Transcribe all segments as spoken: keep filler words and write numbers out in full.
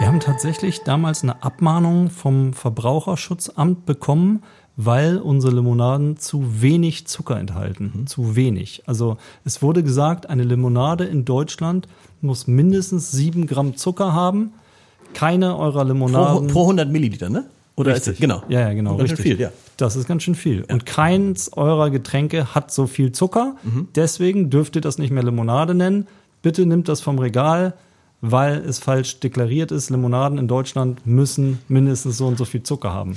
Wir haben tatsächlich damals eine Abmahnung vom Verbraucherschutzamt bekommen, weil unsere Limonaden zu wenig Zucker enthalten. Mhm. Zu wenig. Also es wurde gesagt, eine Limonade in Deutschland muss mindestens sieben Gramm Zucker haben. Keine eurer Limonaden... Pro, pro hundert Milliliter, ne? Oder richtig. Ist, genau. Ja, ja, genau. Ganz richtig. schön viel, ja. Das ist ganz schön viel. Ja. Und keins eurer Getränke hat so viel Zucker. Mhm. Deswegen dürft ihr das nicht mehr Limonade nennen. Bitte nimmt das vom Regal, weil es falsch deklariert ist. Limonaden in Deutschland müssen mindestens so und so viel Zucker haben.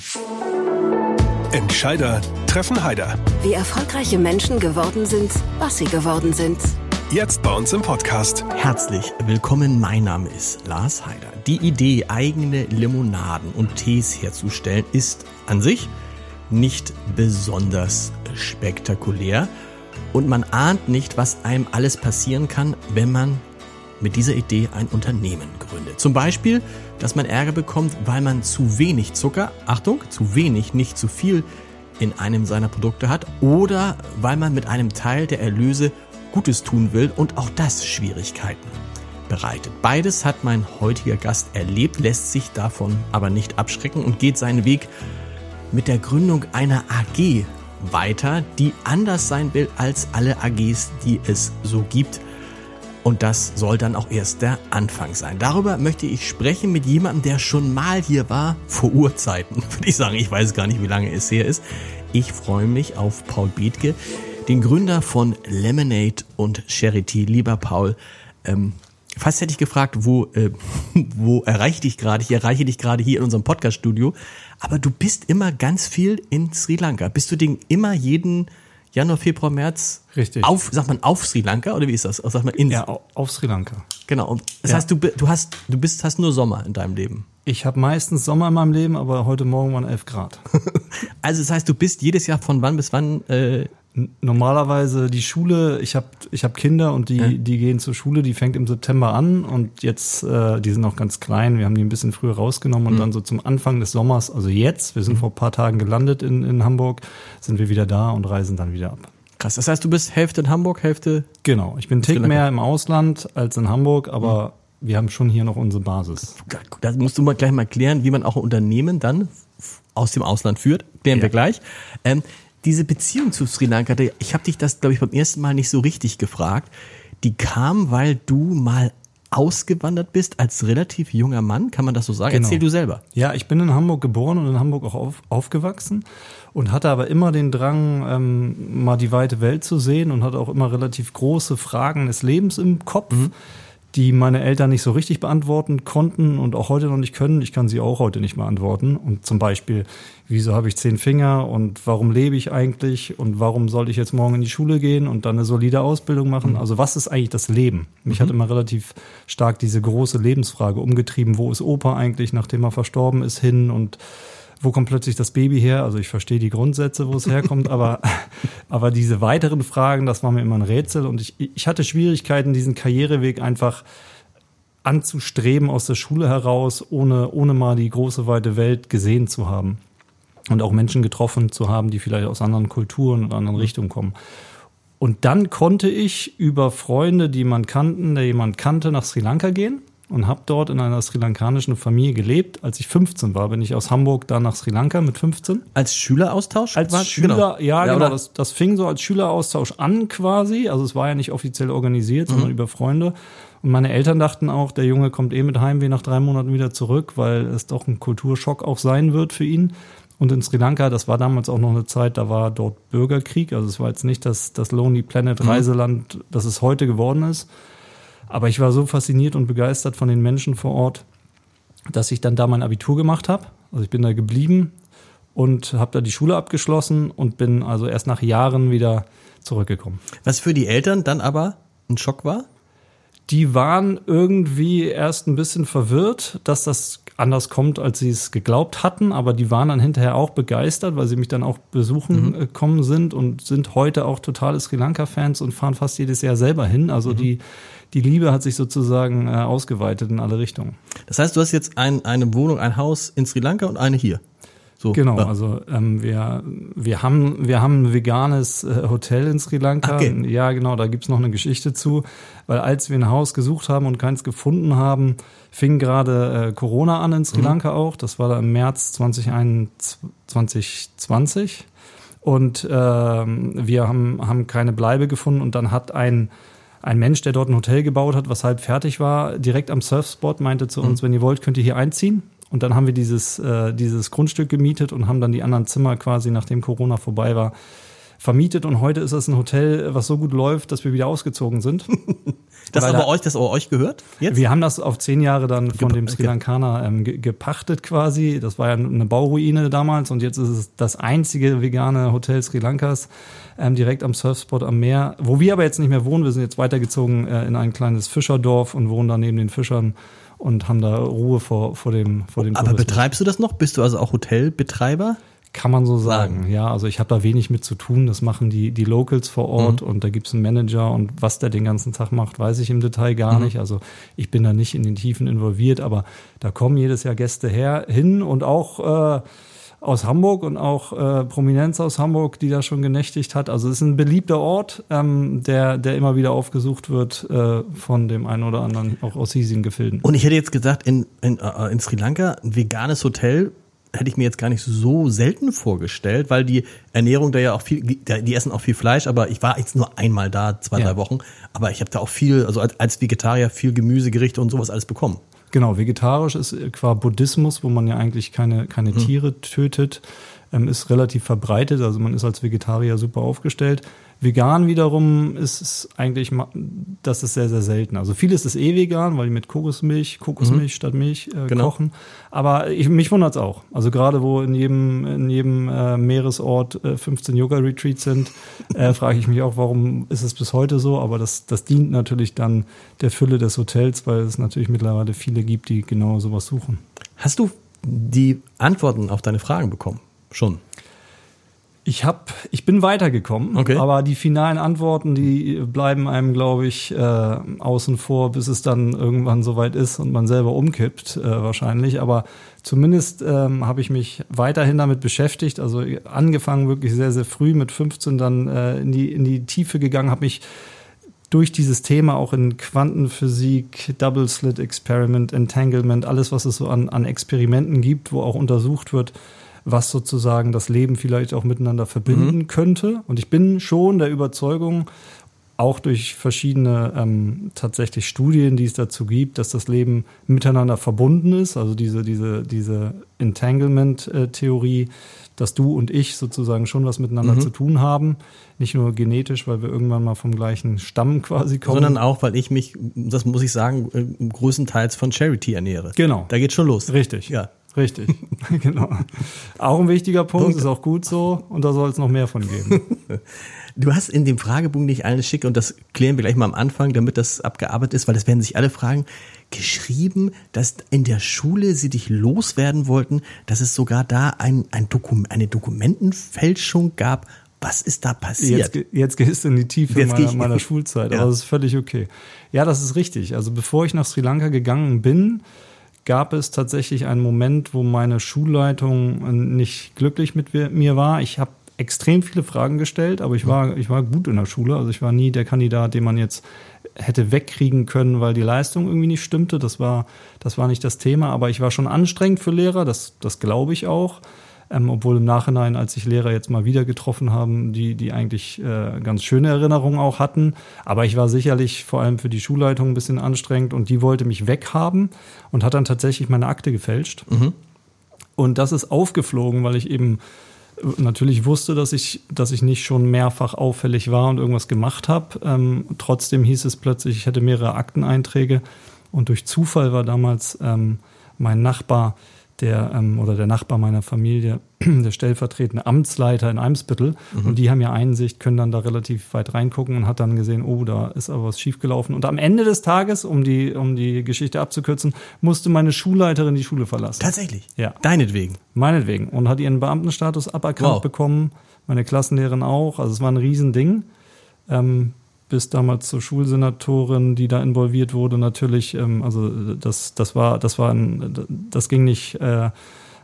Entscheider treffen Haider. Wie erfolgreiche Menschen geworden sind, was sie geworden sind. Jetzt bei uns im Podcast. Herzlich willkommen, mein Name ist Lars Haider. Die Idee, eigene Limonaden und Tees herzustellen, ist an sich nicht besonders spektakulär. Und man ahnt nicht, was einem alles passieren kann, wenn man mit dieser Idee ein Unternehmen gründet. Zum Beispiel, dass man Ärger bekommt, weil man zu wenig Zucker, Achtung, zu wenig, nicht zu viel in einem seiner Produkte hat, oder weil man mit einem Teil der Erlöse Gutes tun will und auch das Schwierigkeiten bereitet. Beides hat mein heutiger Gast erlebt, lässt sich davon aber nicht abschrecken und geht seinen Weg mit der Gründung einer A G weiter, die anders sein will als alle A Gs, die es so gibt. Und das soll dann auch erst der Anfang sein. Darüber möchte ich sprechen mit jemandem, der schon mal hier war, vor Urzeiten, würde ich sagen. Ich weiß gar nicht, wie lange es her ist. Ich freue mich auf Paul Bethke, den Gründer von Lemonade und Charity. Lieber Paul, ähm, fast hätte ich gefragt, wo, äh, wo erreiche ich dich gerade? Ich erreiche dich gerade hier in unserem Podcast-Studio. Aber du bist immer ganz viel in Sri Lanka. Bist du den immer jeden Januar, Februar, März? Richtig. Auf, sagt man auf Sri Lanka oder wie ist das? Sagt man in? Ja, auf Sri Lanka. Genau. Und das ja. heißt, du, du hast, du bist, hast nur Sommer in deinem Leben. Ich habe meistens Sommer in meinem Leben, aber heute Morgen waren elf Grad. Also das heißt, du bist jedes Jahr von wann bis wann? Äh Normalerweise die Schule, ich habe ich hab Kinder und die, ja. die gehen zur Schule, die fängt im September an und jetzt, äh, die sind noch ganz klein, wir haben die ein bisschen früher rausgenommen und mhm. dann so zum Anfang des Sommers, also jetzt, wir sind mhm. vor ein paar Tagen gelandet in, in Hamburg, sind wir wieder da und reisen dann wieder ab. Krass, das heißt, du bist Hälfte in Hamburg, Hälfte... Genau, ich bin einen Tick mehr im Ausland als in Hamburg, aber mhm. wir haben schon hier noch unsere Basis. Da musst du mal gleich mal klären, wie man auch ein Unternehmen dann aus dem Ausland führt, klären ja. wir gleich. Ähm, Diese Beziehung zu Sri Lanka, ich habe dich das, glaube ich, beim ersten Mal nicht so richtig gefragt, die kam, weil du mal ausgewandert bist als relativ junger Mann, kann man das so sagen? Genau. Erzähl du selber. Ja, ich bin in Hamburg geboren und in Hamburg auch auf, aufgewachsen und hatte aber immer den Drang, ähm, mal die weite Welt zu sehen und hatte auch immer relativ große Fragen des Lebens im Kopf, mhm. die meine Eltern nicht so richtig beantworten konnten und auch heute noch nicht können. Ich kann sie auch heute nicht beantworten. Und zum Beispiel, wieso habe ich zehn Finger und warum lebe ich eigentlich und warum soll ich jetzt morgen in die Schule gehen und dann eine solide Ausbildung machen? Also was ist eigentlich das Leben? Mich mhm. hat immer relativ stark diese große Lebensfrage umgetrieben. Wo ist Opa eigentlich, nachdem er verstorben ist, hin und wo kommt plötzlich das Baby her? Also ich verstehe die Grundsätze, wo es herkommt, aber, aber diese weiteren Fragen, das war mir immer ein Rätsel und ich, ich hatte Schwierigkeiten, diesen Karriereweg einfach anzustreben aus der Schule heraus, ohne, ohne mal die große, weite Welt gesehen zu haben und auch Menschen getroffen zu haben, die vielleicht aus anderen Kulturen und anderen Richtungen kommen. Und dann konnte ich über Freunde, die man kannten, der jemand kannte, nach Sri Lanka gehen. Und habe dort in einer sri-lankanischen Familie gelebt. Als ich fünfzehn war, bin ich aus Hamburg dann nach Sri Lanka mit fünfzehn. Als Schüleraustausch? Als war, Schüler, genau. ja, ja genau. Das, das fing so als Schüleraustausch an quasi. Also es war ja nicht offiziell organisiert, sondern mhm. über Freunde. Und meine Eltern dachten auch, der Junge kommt eh mit Heimweh nach drei Monaten wieder zurück, weil es doch ein Kulturschock auch sein wird für ihn. Und in Sri Lanka, das war damals auch noch eine Zeit, da war dort Bürgerkrieg. Also es war jetzt nicht das, das Lonely Planet Reiseland, mhm. das es heute geworden ist. Aber ich war so fasziniert und begeistert von den Menschen vor Ort, dass ich dann da mein Abitur gemacht habe. Also ich bin da geblieben und habe da die Schule abgeschlossen und bin also erst nach Jahren wieder zurückgekommen. Was für die Eltern dann aber ein Schock war? Die waren irgendwie erst ein bisschen verwirrt, dass das anders kommt, als sie es geglaubt hatten. Aber die waren dann hinterher auch begeistert, weil sie mich dann auch besuchen mhm. gekommen sind und sind heute auch totale Sri Lanka-Fans und fahren fast jedes Jahr selber hin. Also mhm. die, die Liebe hat sich sozusagen äh, ausgeweitet in alle Richtungen. Das heißt, du hast jetzt ein, eine Wohnung, ein Haus in Sri Lanka und eine hier? So, genau, ja. also ähm, wir, wir, haben, wir haben ein veganes äh, Hotel in Sri Lanka. Okay. Ja, genau, da gibt's noch eine Geschichte zu, weil als wir ein Haus gesucht haben und keins gefunden haben, fing gerade äh, Corona an in Sri Lanka mhm. auch. Das war da im März zwanzig zwanzig. Und ähm, wir haben, haben keine Bleibe gefunden und dann hat ein Ein Mensch, der dort ein Hotel gebaut hat, was halb fertig war, direkt am Surfspot meinte zu uns, mhm. wenn ihr wollt, könnt ihr hier einziehen. Und dann haben wir dieses, äh, dieses Grundstück gemietet und haben dann die anderen Zimmer quasi, nachdem Corona vorbei war, vermietet. Und heute ist es ein Hotel, was so gut läuft, dass wir wieder ausgezogen sind. Das Weil aber da, euch, das aber euch gehört jetzt? Wir haben das auf zehn Jahre dann von Gep- dem Sri Lankaner ähm, ge- gepachtet quasi. Das war ja eine Bauruine damals und jetzt ist es das einzige vegane Hotel Sri Lankas ähm, direkt am Surfspot am Meer, wo wir aber jetzt nicht mehr wohnen. Wir sind jetzt weitergezogen äh, in ein kleines Fischerdorf und wohnen da neben den Fischern und haben da Ruhe vor, vor dem vor dem Aber Tourismus. betreibst du das noch? Bist du also auch Hotelbetreiber? Kann man so sagen, ja. Also ich habe da wenig mit zu tun. Das machen die die Locals vor Ort mhm. und da gibt's einen Manager und was der den ganzen Tag macht, weiß ich im Detail gar mhm. nicht. Also ich bin da nicht in den Tiefen involviert, aber da kommen jedes Jahr Gäste her hin und auch äh, aus Hamburg und auch äh, Prominenz aus Hamburg, die da schon genächtigt hat. Also es ist ein beliebter Ort, ähm, der der immer wieder aufgesucht wird äh, von dem einen oder anderen, auch aus hiesigen Gefilden. Und ich hätte jetzt gesagt, in, in, äh, in Sri Lanka ein veganes Hotel hätte ich mir jetzt gar nicht so selten vorgestellt, weil die Ernährung da ja auch viel, die essen auch viel Fleisch, aber ich war jetzt nur einmal da, zwei, ja. drei Wochen, aber ich habe da auch viel, also als, als Vegetarier viel Gemüsegerichte und sowas alles bekommen. Genau, vegetarisch ist qua Buddhismus, wo man ja eigentlich keine, keine Tiere tötet, ähm, ist relativ verbreitet, also man ist als Vegetarier super aufgestellt. Vegan wiederum ist es eigentlich, das ist sehr, sehr selten. Also vieles ist eh vegan, weil die mit Kokosmilch, Kokosmilch mhm. statt Milch äh, genau. kochen. Aber ich, mich wundert's auch. Also gerade wo in jedem, in jedem äh, Meeresort äh, fünfzehn Yoga-Retreats sind, äh, frage ich mich auch, warum ist es bis heute so? Aber das, das dient natürlich dann der Fülle des Hotels, weil es natürlich mittlerweile viele gibt, die genau sowas suchen. Hast du die Antworten auf deine Fragen bekommen? Schon. Ich hab, ich bin weitergekommen, okay. aber die finalen Antworten, die bleiben einem, glaube ich, äh, außen vor, bis es dann irgendwann soweit ist und man selber umkippt, äh, wahrscheinlich. Aber zumindest ähm, habe ich mich weiterhin damit beschäftigt. Also angefangen wirklich sehr, sehr früh mit fünfzehn, dann äh, in die in die Tiefe gegangen, habe mich durch dieses Thema auch in Quantenphysik, Double Slit Experiment, Entanglement, alles, was es so an, an Experimenten gibt, wo auch untersucht wird, was sozusagen das Leben vielleicht auch miteinander verbinden mhm. könnte. Und ich bin schon der Überzeugung, auch durch verschiedene ähm, tatsächlich Studien, die es dazu gibt, dass das Leben miteinander verbunden ist. Also diese, diese, diese Entanglement-Theorie, dass du und ich sozusagen schon was miteinander mhm. zu tun haben. Nicht nur genetisch, weil wir irgendwann mal vom gleichen Stamm quasi kommen. Sondern auch, weil ich mich, das muss ich sagen, größtenteils von Charity ernähre. Genau. Da geht's schon los. Richtig. Ja. Richtig, genau. Auch ein wichtiger Punkt, Punkt, ist auch gut so und da soll es noch mehr von geben. Du hast in dem Fragebogen, den ich allen schicke, und das klären wir gleich mal am Anfang, damit das abgearbeitet ist, weil das werden sich alle fragen, geschrieben, dass in der Schule sie dich loswerden wollten, dass es sogar da ein, ein Dokum, eine Dokumentenfälschung gab. Was ist da passiert? Jetzt, jetzt gehst du in die Tiefe jetzt meiner, ich, meiner Schulzeit, ja. aber das ist völlig okay. Ja, das ist richtig. Also bevor ich nach Sri Lanka gegangen bin, gab es tatsächlich einen Moment, wo meine Schulleitung nicht glücklich mit mir war. Ich habe extrem viele Fragen gestellt, aber ich war, ich war gut in der Schule. Also ich war nie der Kandidat, den man jetzt hätte wegkriegen können, weil die Leistung irgendwie nicht stimmte. Das war, das war nicht das Thema, aber ich war schon anstrengend für Lehrer, das, das glaube ich auch. Ähm, obwohl im Nachhinein, als sich Lehrer jetzt mal wieder getroffen haben, die, die eigentlich äh, ganz schöne Erinnerungen auch hatten. Aber ich war sicherlich vor allem für die Schulleitung ein bisschen anstrengend und die wollte mich weghaben und hat dann tatsächlich meine Akte gefälscht. Mhm. Und das ist aufgeflogen, weil ich eben natürlich wusste, dass ich, dass ich nicht schon mehrfach auffällig war und irgendwas gemacht habe. Ähm, trotzdem hieß es plötzlich, ich hätte mehrere Akteneinträge und durch Zufall war damals ähm, mein Nachbar, der ähm, oder der Nachbar meiner Familie, der stellvertretende Amtsleiter in Eimsbüttel. Mhm. Und die haben ja Einsicht, können dann da relativ weit reingucken und hat dann gesehen, oh, da ist aber was schiefgelaufen. Und am Ende des Tages, um die, um die Geschichte abzukürzen, musste meine Schulleiterin die Schule verlassen. Tatsächlich? Ja. Deinetwegen? Meinetwegen. Und hat ihren Beamtenstatus aberkannt wow. bekommen. Meine Klassenlehrerin auch. Also es war ein Riesending. Ähm, bis damals zur Schulsenatorin, die da involviert wurde, natürlich, ähm, also das, das war, das war ein, das ging nicht äh,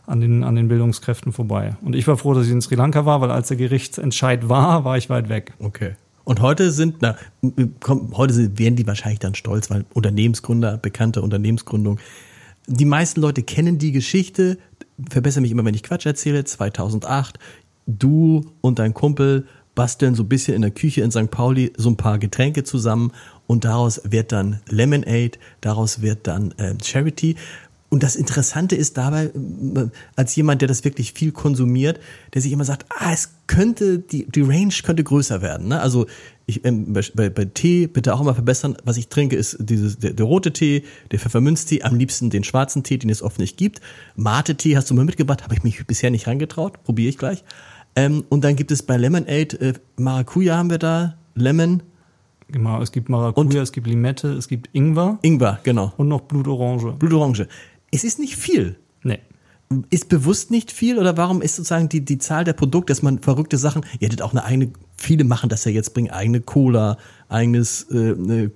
an den, an den Bildungskräften vorbei. Und ich war froh, dass ich in Sri Lanka war, weil als der Gerichtsentscheid war, war ich weit weg. Okay. Und heute sind, na, komm, heute sind, werden die wahrscheinlich dann stolz, weil Unternehmensgründer, bekannte Unternehmensgründung. Die meisten Leute kennen die Geschichte, verbessere mich immer, wenn ich Quatsch erzähle, zweitausendacht, du und dein Kumpel basteln so ein bisschen in der Küche in Sankt Pauli so ein paar Getränke zusammen und daraus wird dann Lemonade, daraus wird dann äh, Charity. Und das Interessante ist dabei, als jemand, der das wirklich viel konsumiert, der sich immer sagt, ah, es könnte, die, die Range könnte größer werden. Ne? Also ich, ähm, bei, bei Tee bitte auch immer verbessern. Was ich trinke, ist dieses, der, der rote Tee, der Pfefferminztee, am liebsten den schwarzen Tee, den es oft nicht gibt. Mate-Tee hast du mal mitgebracht, habe ich mich bisher nicht reingetraut, probiere ich gleich. Ähm, und dann gibt es bei Lemonade, äh, Maracuja haben wir da, Lemon. Genau, es gibt Maracuja, und es gibt Limette, es gibt Ingwer. Ingwer, genau. Und noch Blutorange. Blutorange. Es ist nicht viel. Nee. Ist bewusst nicht viel oder warum ist sozusagen die, die Zahl der Produkte, dass man verrückte Sachen, ihr hättet auch eine eigene, viele machen das ja jetzt, bringen eigene Cola, eigenes äh, äh,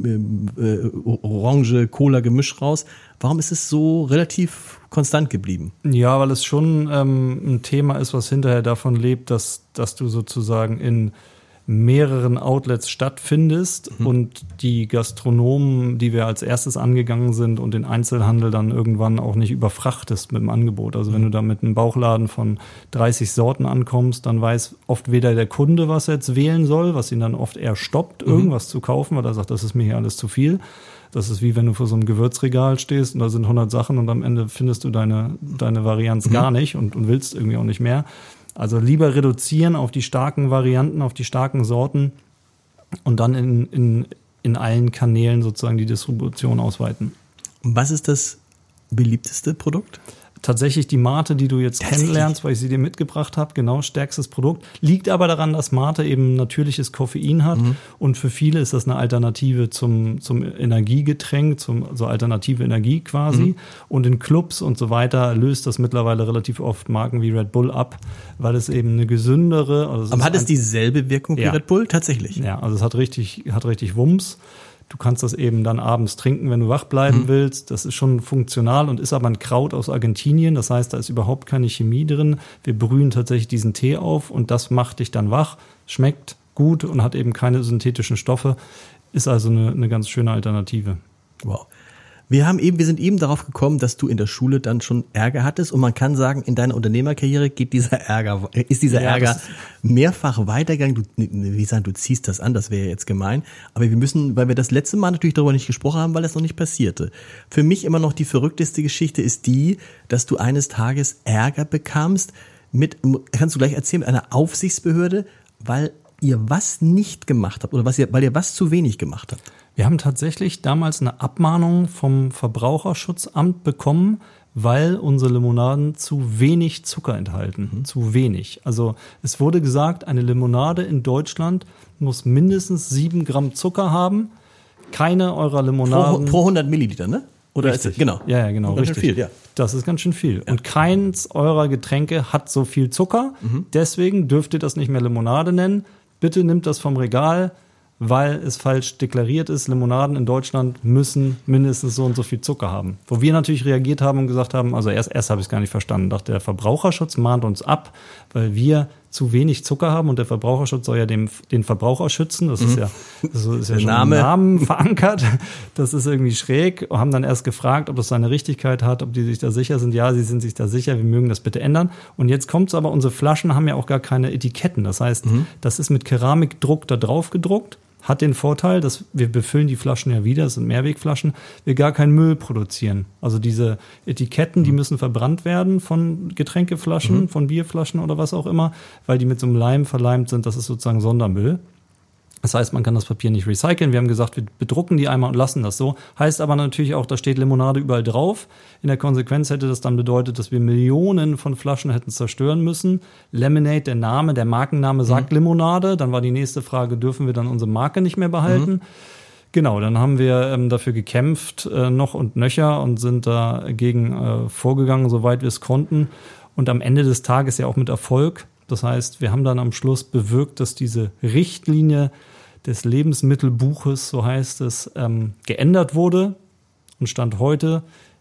äh, Orange-Cola-Gemisch raus. Warum ist es so relativ konstant geblieben? Ja, weil es schon ähm, ein Thema ist, was hinterher davon lebt, dass, dass du sozusagen in mehreren Outlets stattfindest mhm. und die Gastronomen, die wir als erstes angegangen sind und den Einzelhandel dann irgendwann auch nicht überfrachtest mit dem Angebot. Also mhm. wenn du da mit einem Bauchladen von dreißig Sorten ankommst, dann weiß oft weder der Kunde, was er jetzt wählen soll, was ihn dann oft eher stoppt, mhm. irgendwas zu kaufen, weil er sagt, das ist mir hier alles zu viel. Das ist wie wenn du vor so einem Gewürzregal stehst und da sind hundert Sachen und am Ende findest du deine, deine Varianz mhm. gar nicht und, und willst irgendwie auch nicht mehr. Also lieber reduzieren auf die starken Varianten, auf die starken Sorten und dann in, in, in allen Kanälen sozusagen die Distribution ausweiten. Was ist das beliebteste Produkt? Tatsächlich die Mate, die du jetzt kennenlernst, weil ich sie dir mitgebracht habe, genau, stärkstes Produkt. Liegt aber daran, dass Mate eben natürliches Koffein hat mhm. und für viele ist das eine Alternative zum, zum Energiegetränk, zum, also alternative Energie quasi. Mhm. Und in Clubs und so weiter löst das mittlerweile relativ oft Marken wie Red Bull ab, weil es eben eine gesündere. Also aber hat es dieselbe Wirkung wie ja. Red Bull? Tatsächlich? Ja, also es hat richtig, hat richtig Wumms. Du kannst das eben dann abends trinken, wenn du wach bleiben mhm. willst. Das ist schon funktional und ist aber ein Kraut aus Argentinien. Das heißt, da ist überhaupt keine Chemie drin. Wir brühen tatsächlich diesen Tee auf und das macht dich dann wach. Schmeckt gut und hat eben keine synthetischen Stoffe. Ist also eine, eine ganz schöne Alternative. Wow. Wir haben eben, wir sind eben darauf gekommen, dass du in der Schule dann schon Ärger hattest und man kann sagen, in deiner Unternehmerkarriere geht dieser Ärger, ist dieser ja, Ärger mehrfach weitergegangen. Du, wie sagen, du ziehst das an, das wäre jetzt gemein. Aber wir müssen, weil wir das letzte Mal natürlich darüber nicht gesprochen haben, weil das noch nicht passierte. Für mich immer noch die verrückteste Geschichte ist die, dass du eines Tages Ärger bekamst mit, kannst du gleich erzählen, mit einer Aufsichtsbehörde, weil ihr was nicht gemacht habt oder was ihr, weil ihr was zu wenig gemacht habt. Wir haben tatsächlich damals eine Abmahnung vom Verbraucherschutzamt bekommen, weil unsere Limonaden zu wenig Zucker enthalten. Mhm. Zu wenig. Also es wurde gesagt, eine Limonade in Deutschland muss mindestens sieben Gramm Zucker haben. Keine eurer Limonaden. Pro, pro hundert Milliliter, ne? Oder richtig. Ist es, genau. Ja, ja, genau. Ganz richtig. Schön viel, ja. Das ist ganz schön viel. Ja. Und keins eurer Getränke hat so viel Zucker. Mhm. Deswegen dürft ihr das nicht mehr Limonade nennen. Bitte nimmt das vom Regal, weil es falsch deklariert ist. Limonaden in Deutschland müssen mindestens so und so viel Zucker haben. Wo wir natürlich reagiert haben und gesagt haben, also erst, erst habe ich es gar nicht verstanden, dachte der Verbraucherschutz mahnt uns ab, weil wir zu wenig Zucker haben und der Verbraucherschutz soll ja dem, den Verbraucher schützen. Das ist ja, das ist ja schon Name. im Namen verankert. Das ist irgendwie schräg. Und haben dann erst gefragt, ob das seine Richtigkeit hat, ob die sich da sicher sind. Ja, sie sind sich da sicher, wir mögen das bitte ändern. Und jetzt kommt's aber, unsere Flaschen haben ja auch gar keine Etiketten. Das heißt, mhm. das ist mit Keramikdruck da drauf gedruckt. Hat den Vorteil, dass wir befüllen die Flaschen ja wieder, das sind Mehrwegflaschen, wir gar keinen Müll produzieren. Also diese Etiketten, die müssen verbrannt werden von Getränkeflaschen, mhm. von Bierflaschen oder was auch immer, weil die mit so einem Leim verleimt sind, das ist sozusagen Sondermüll. Das heißt, man kann das Papier nicht recyceln. Wir haben gesagt, wir bedrucken die einmal und lassen das so. Heißt aber natürlich auch, da steht Limonade überall drauf. In der Konsequenz hätte das dann bedeutet, dass wir Millionen von Flaschen hätten zerstören müssen. Lemonade, der Name, der Markenname sagt mhm. Limonade. Dann war die nächste Frage, dürfen wir dann unsere Marke nicht mehr behalten? Mhm. Genau, dann haben wir ähm, dafür gekämpft, äh, noch und nöcher und sind dagegen äh, vorgegangen, soweit wir es konnten. Und am Ende des Tages ja auch mit Erfolg. Das heißt, wir haben dann am Schluss bewirkt, dass diese Richtlinie des Lebensmittelbuches, so heißt es, ähm, geändert wurde und Stand heute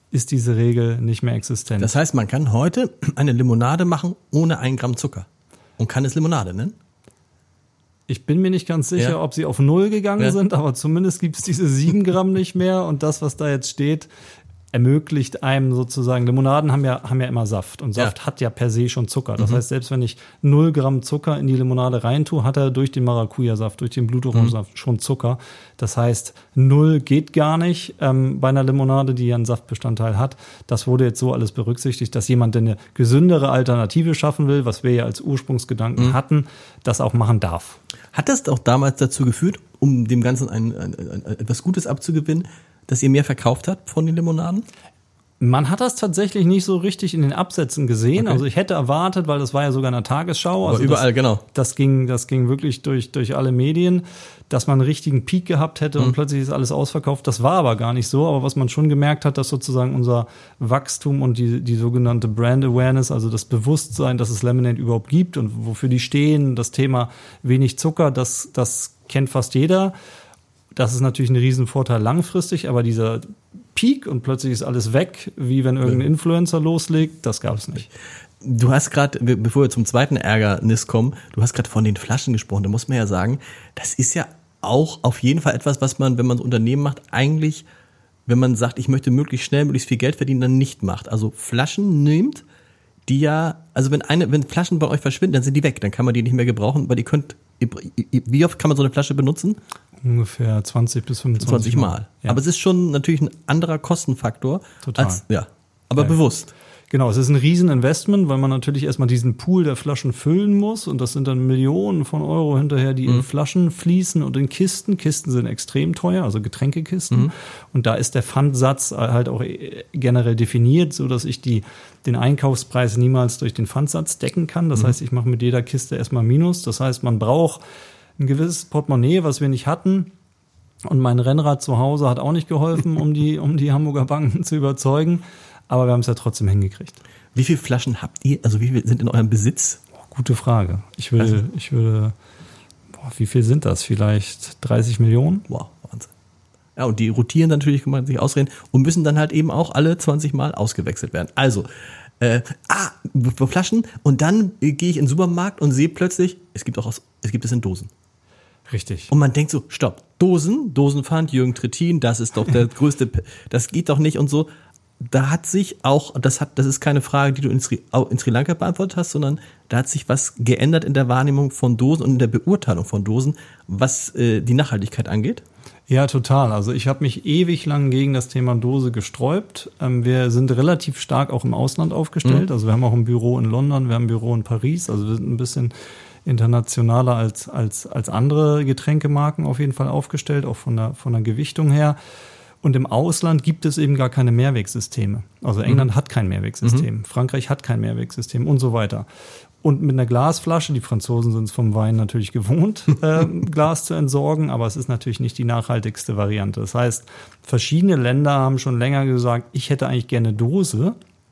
ist diese Regel nicht mehr existent. Das heißt, man kann heute eine Limonade machen ohne ein Gramm Zucker und kann es Limonade nennen? Ich bin mir nicht ganz sicher, Ja. ob sie auf Null gegangen Ja. sind, aber zumindest gibt es diese sieben Gramm nicht mehr und das, was da jetzt steht, ermöglicht einem sozusagen, Limonaden haben ja, haben ja immer Saft und Saft Ja. hat ja per se schon Zucker. Das Mhm. heißt, selbst wenn ich null Gramm Zucker in die Limonade reintue, hat er durch den Maracuja-Saft, durch den Blutorangensaft Mhm. schon Zucker. Das heißt, null geht gar nicht ähm, bei einer Limonade, die ja einen Saftbestandteil hat. Das wurde jetzt so alles berücksichtigt, dass jemand, der eine gesündere Alternative schaffen will, was wir ja als Ursprungsgedanken Mhm. hatten, das auch machen darf. Hat das auch damals dazu geführt, um dem Ganzen ein, ein, ein, etwas Gutes abzugewinnen, dass ihr mehr verkauft habt von den Limonaden? Man hat das tatsächlich nicht so richtig in den Absätzen gesehen. Okay. Also ich hätte erwartet, weil das war ja sogar in der Tagesschau. Aber Also überall, das, genau. Das ging, das ging wirklich durch, durch alle Medien, dass man einen richtigen Peak gehabt hätte Mhm. und plötzlich ist alles ausverkauft. Das war aber gar nicht so. Aber was man schon gemerkt hat, dass sozusagen unser Wachstum und die, die sogenannte Brand Awareness, also das Bewusstsein, dass es Lemonade überhaupt gibt und wofür die stehen, das Thema wenig Zucker, das, das kennt fast jeder. Das ist natürlich ein Riesenvorteil langfristig, aber dieser Peak und plötzlich ist alles weg, wie wenn irgendein Influencer loslegt, das gab es nicht. Du hast gerade, bevor wir zum zweiten Ärgernis kommen, du hast gerade von den Flaschen gesprochen. Da muss man ja sagen, das ist ja auch auf jeden Fall etwas, was man, wenn man ein Unternehmen macht, eigentlich, wenn man sagt, ich möchte möglichst schnell, möglichst viel Geld verdienen, dann nicht macht. Also Flaschen nimmt, die ja, also wenn eine, wenn Flaschen bei euch verschwinden, dann sind die weg, dann kann man die nicht mehr gebrauchen, weil ihr könnt, wie oft kann man so eine Flasche benutzen? Ungefähr zwanzig bis fünfundzwanzig zwanzig Mal. Ja. Aber es ist schon natürlich ein anderer Kostenfaktor. Total. Als, ja, aber Ja. bewusst. Genau, es ist ein Rieseninvestment, weil man natürlich erstmal diesen Pool der Flaschen füllen muss und das sind dann Millionen von Euro hinterher, die Mhm. in Flaschen fließen und in Kisten. Kisten sind extrem teuer, also Getränkekisten. Mhm. Und da ist der Pfandsatz halt auch generell definiert, so dass ich die, den Einkaufspreis niemals durch den Pfandsatz decken kann. Das Mhm. heißt, ich mache mit jeder Kiste erstmal Minus. Das heißt, man braucht ein gewisses Portemonnaie, was wir nicht hatten. Und mein Rennrad zu Hause hat auch nicht geholfen, um die, um die Hamburger Banken zu überzeugen. Aber wir haben es ja trotzdem hingekriegt. Wie viele Flaschen habt ihr? Also wie viele sind in eurem Besitz? Gute Frage. Ich würde, Also- ich würde, boah, wie viel sind das? Vielleicht dreißig Millionen? Wow, Wahnsinn. Ja, und die rotieren dann natürlich, kann man sich ausreden, und müssen dann halt eben auch alle zwanzig Mal ausgewechselt werden. Also, äh, ah, Flaschen, und dann äh, gehe ich in den Supermarkt und sehe plötzlich, es gibt auch aus, es gibt es in Dosen. Richtig. Und man denkt so, stopp, Dosen, Dosenpfand, Jürgen Trittin, das ist doch der größte, P- das geht doch nicht und so. Da hat sich auch, das hat, das ist keine Frage, die du in Sri, in Sri Lanka beantwortet hast, sondern da hat sich was geändert in der Wahrnehmung von Dosen und in der Beurteilung von Dosen, was äh, die Nachhaltigkeit angeht. Ja, total. Also ich habe mich ewig lang gegen das Thema Dose gesträubt. Ähm, wir sind relativ stark auch im Ausland aufgestellt. Mhm. Also wir haben auch ein Büro in London, wir haben ein Büro in Paris. Also wir sind ein bisschen internationaler als, als, als andere Getränkemarken auf jeden Fall aufgestellt, auch von der, von der Gewichtung her. Und im Ausland gibt es eben gar keine Mehrwegsysteme. Also England mhm. hat kein Mehrwegsystem, mhm. Frankreich hat kein Mehrwegsystem und so weiter. Und mit einer Glasflasche, die Franzosen sind es vom Wein natürlich gewohnt, äh, Glas zu entsorgen, aber es ist natürlich nicht die nachhaltigste Variante. Das heißt, verschiedene Länder haben schon länger gesagt, ich hätte eigentlich gerne Dose,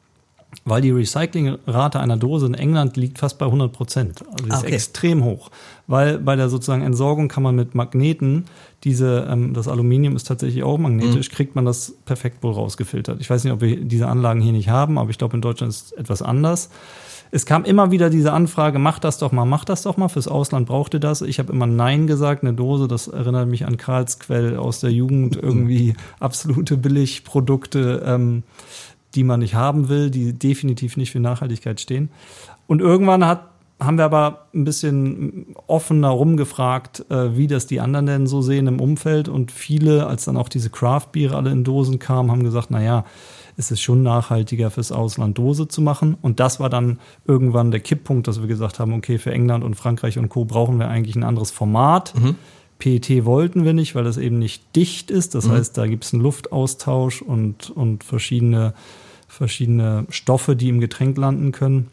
weil die Recyclingrate einer Dose in England liegt fast bei hundert Prozent. Also die ist okay. extrem hoch. Weil bei der sozusagen Entsorgung kann man mit Magneten, diese, ähm, das Aluminium ist tatsächlich auch magnetisch, mhm. kriegt man das perfekt wohl rausgefiltert. Ich weiß nicht, ob wir diese Anlagen hier nicht haben, aber ich glaube, in Deutschland ist es etwas anders. Es kam immer wieder diese Anfrage, mach das doch mal, mach das doch mal, fürs Ausland braucht ihr das. Ich habe immer Nein gesagt, eine Dose, das erinnert mich an Karlsquell aus der Jugend, irgendwie absolute Billigprodukte, ähm, die man nicht haben will, die definitiv nicht für Nachhaltigkeit stehen. Und irgendwann hat, haben wir aber ein bisschen offener rumgefragt, äh, wie das die anderen denn so sehen im Umfeld. Und viele, als dann auch diese Craft-Biere alle in Dosen kamen, haben gesagt, na ja, es ist schon nachhaltiger fürs Ausland Dose zu machen. Und das war dann irgendwann der Kipppunkt, dass wir gesagt haben, okay, für England und Frankreich und Co. brauchen wir eigentlich ein anderes Format. Mhm. P E T wollten wir nicht, weil das eben nicht dicht ist. Das mhm. heißt, da gibt es einen Luftaustausch und, und verschiedene, verschiedene Stoffe, die im Getränk landen können.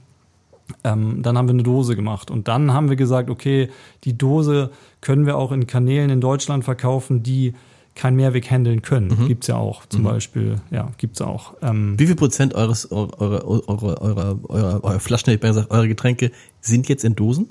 Ähm, dann haben wir eine Dose gemacht. Und dann haben wir gesagt, okay, die Dose können wir auch in Kanälen in Deutschland verkaufen, die kein Mehrweg handeln können. Mhm. Gibt's ja auch, zum mhm. Beispiel. Ja, gibt's auch. Ähm, Wie viel Prozent eures, eure, eure, eure, eure, eure, eure Flaschen, hätte ich mal gesagt, eure Getränke sind jetzt in Dosen?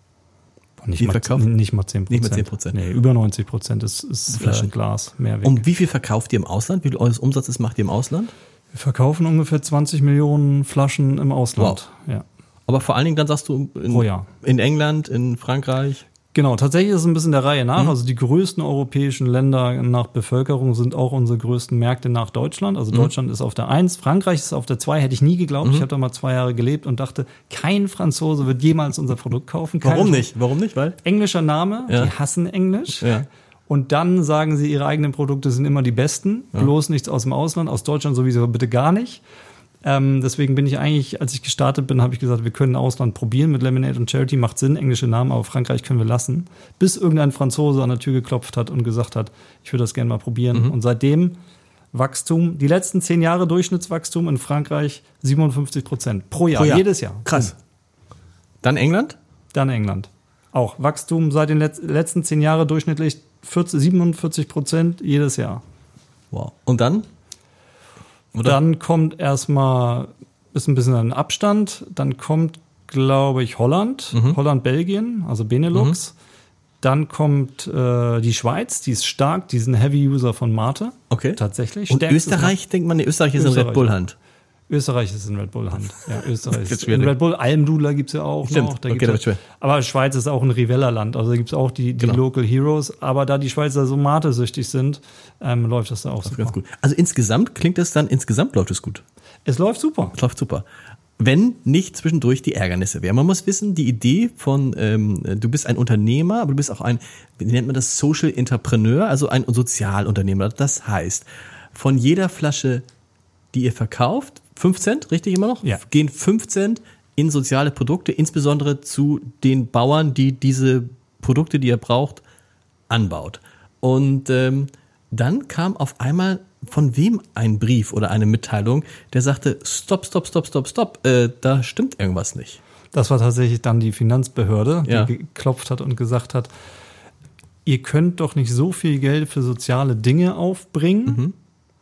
Nicht mal, nicht mal zehn Prozent. Nicht mal zehn Prozent. Nee, über neunzig Prozent ist, ist äh, Glas, Mehrweg. Und wie viel verkauft ihr im Ausland? Wie viel eures Umsatzes macht ihr im Ausland? Wir verkaufen ungefähr zwanzig Millionen Flaschen im Ausland. Wow. Ja. Aber vor allen Dingen dann sagst du in, Pro Jahr. in England, in Frankreich. Genau, tatsächlich ist es ein bisschen der Reihe nach. Mhm. Also die größten europäischen Länder nach Bevölkerung sind auch unsere größten Märkte nach Deutschland. Also mhm. Deutschland ist auf der Eins, Frankreich ist auf der Zwei, hätte ich nie geglaubt. Mhm. Ich habe da mal zwei Jahre gelebt und dachte, kein Franzose wird jemals unser Produkt kaufen. Kein Warum nicht? Warum nicht? Weil? Englischer Name, Ja. die hassen Englisch. Ja. Und dann sagen sie, ihre eigenen Produkte sind immer die besten. Ja. Bloß nichts aus dem Ausland, aus Deutschland sowieso bitte gar nicht. Ähm, deswegen bin ich eigentlich, als ich gestartet bin, habe ich gesagt, wir können Ausland probieren mit Lemonade und Charity, macht Sinn, englische Namen, aber Frankreich können wir lassen. Bis irgendein Franzose an der Tür geklopft hat und gesagt hat, ich würde das gerne mal probieren. Mhm. Und seitdem Wachstum, die letzten zehn Jahre Durchschnittswachstum in Frankreich siebenundfünfzig Prozent pro Jahr, Pro Jahr. jedes Jahr. Krass. Dann England? Dann England. Auch Wachstum seit den Letz- letzten zehn Jahren durchschnittlich vierzig, siebenundvierzig Prozent jedes Jahr. Wow. Und dann? Oder? Dann kommt erstmal, ist ein bisschen ein Abstand, dann kommt, glaube ich, Holland, Mhm. Holland, Belgien, also Benelux. Mhm. Dann kommt äh, die Schweiz, die ist stark, die sind Heavy-User von Mate. Okay. Tatsächlich. Und Stärkstes Österreich, denkt man, nee, Österreich ist in Österreich. Red Bull-Hand. Österreich ist in Red Bull Hand. Ja, Österreich Das ist ist in schwierig. Red Bull. Almdudler gibt's ja auch Stimmt. noch. Da Okay, gibt's das ist ja, schwer. aber Schweiz ist auch ein Rivella-Land. Also da gibt's auch die, die Genau. Local Heroes. Aber da die Schweizer so matesüchtig sind, ähm, läuft das da auch Das ist super. ganz gut. Also insgesamt klingt es dann, insgesamt läuft es gut. Es läuft super. Es läuft super. Wenn nicht zwischendurch die Ärgernisse wären. Man muss wissen, die Idee von, ähm, du bist ein Unternehmer, aber du bist auch ein, wie nennt man das, Social Entrepreneur, also ein Sozialunternehmer. Das heißt, von jeder Flasche, die ihr verkauft, fünf Cent, richtig immer noch? Ja. Gehen fünf Cent in soziale Produkte, insbesondere zu den Bauern, die diese Produkte, die ihr braucht, anbaut. Und ähm, dann kam auf einmal von wem ein Brief oder eine Mitteilung, der sagte, stopp, stopp, stopp, stopp, stopp, äh, da stimmt irgendwas nicht. Das war tatsächlich dann die Finanzbehörde, die Ja. geklopft hat und gesagt hat, ihr könnt doch nicht so viel Geld für soziale Dinge aufbringen, Mhm.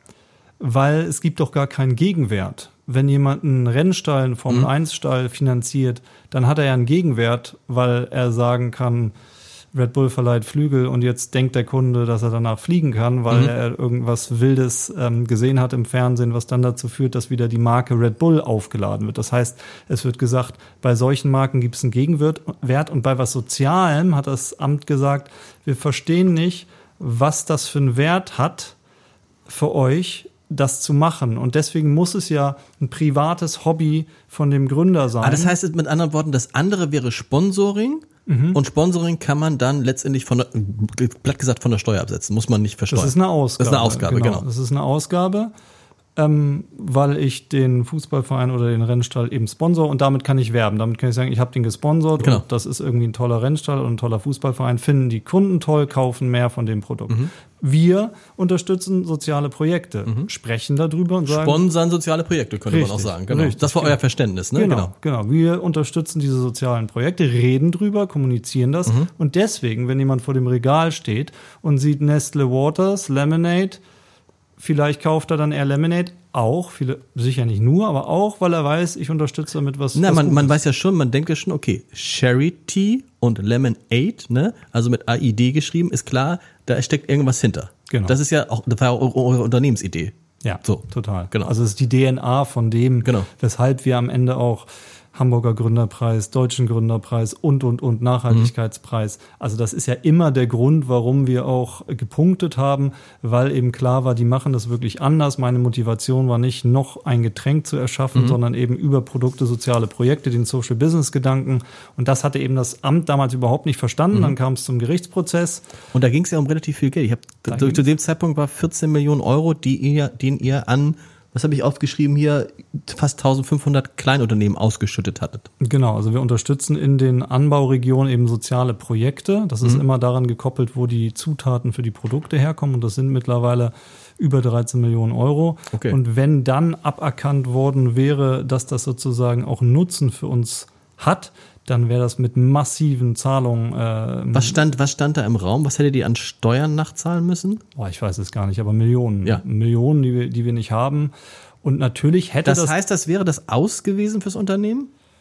weil es gibt doch gar keinen Gegenwert. Wenn jemand einen Rennstall, einen Formel eins Stall finanziert, dann hat er ja einen Gegenwert, weil er sagen kann, Red Bull verleiht Flügel und jetzt denkt der Kunde, dass er danach fliegen kann, weil Mhm. er irgendwas Wildes ähm, gesehen hat im Fernsehen, was dann dazu führt, dass wieder die Marke Red Bull aufgeladen wird. Das heißt, es wird gesagt, bei solchen Marken gibt es einen Gegenwert Wert und bei was Sozialem hat das Amt gesagt, wir verstehen nicht, was das für einen Wert hat für euch, das zu machen. Und deswegen muss es ja ein privates Hobby von dem Gründer sein. Ah, das heißt mit anderen Worten, das andere wäre Sponsoring und Sponsoring kann man dann letztendlich von der, platt gesagt von der Steuer absetzen, muss man nicht versteuern. Das ist eine Ausgabe. Das ist eine Ausgabe, genau. Das ist eine Ausgabe, ähm, weil ich den Fußballverein oder den Rennstall eben sponsor und damit kann ich werben. Damit kann ich sagen, ich habe den gesponsert Genau. und das ist irgendwie ein toller Rennstall und ein toller Fußballverein, finden die Kunden toll, kaufen mehr von dem Produkt. Mhm. Wir unterstützen soziale Projekte, sprechen darüber und sagen, Sponsern soziale Projekte, könnte man auch Richtig, sagen. Genau. richtig, Das war genau. euer Verständnis, ne? Genau, genau. Wir unterstützen diese sozialen Projekte, reden drüber, kommunizieren das. Mhm. Und deswegen, wenn jemand vor dem Regal steht und sieht Nestle Waters, Lemonade, vielleicht kauft er dann eher Lemonade, auch, viele, sicher nicht nur, aber auch, weil er weiß, ich unterstütze damit was. Na, was man, gut man ist. weiß ja schon, man denkt ja schon, okay, Charity und Lemonade, ne, also mit A I D geschrieben, ist klar, da steckt irgendwas hinter. Genau. Das ist ja auch, das war ja auch eure Unternehmensidee. Ja, So. total. Genau. Also es ist die D N A von dem, Genau. weshalb wir am Ende auch Hamburger Gründerpreis, Deutschen Gründerpreis und, und, und Nachhaltigkeitspreis. Also das ist ja immer der Grund, warum wir auch gepunktet haben, weil eben klar war, die machen das wirklich anders. Meine Motivation war nicht, noch ein Getränk zu erschaffen, sondern eben über Produkte, soziale Projekte, den Social Business Gedanken. Und das hatte eben das Amt damals überhaupt nicht verstanden. Dann kam es zum Gerichtsprozess. Und da ging es ja um relativ viel Geld. Ich hab, Da zu, ging's- zu dem Zeitpunkt war vierzehn Millionen Euro, die ihr, den ihr an, was habe ich aufgeschrieben hier, fast eintausendfünfhundert Kleinunternehmen ausgeschüttet hattet. Genau, also wir unterstützen in den Anbauregionen eben soziale Projekte. Das ist immer daran gekoppelt, wo die Zutaten für die Produkte herkommen. Und das sind mittlerweile über dreizehn Millionen Euro. Okay. Und wenn dann aberkannt worden wäre, dass das sozusagen auch einen Nutzen für uns hat, dann wäre das mit massiven Zahlungen. Äh, Was stand, was stand da im Raum? Was hättet ihr an Steuern nachzahlen müssen? boah, ich weiß es gar nicht, aber Millionen. Ja. Millionen, die wir, die wir nicht haben. Und natürlich hätte Das, das. heißt, das wäre das Aus gewesen fürs Unternehmen?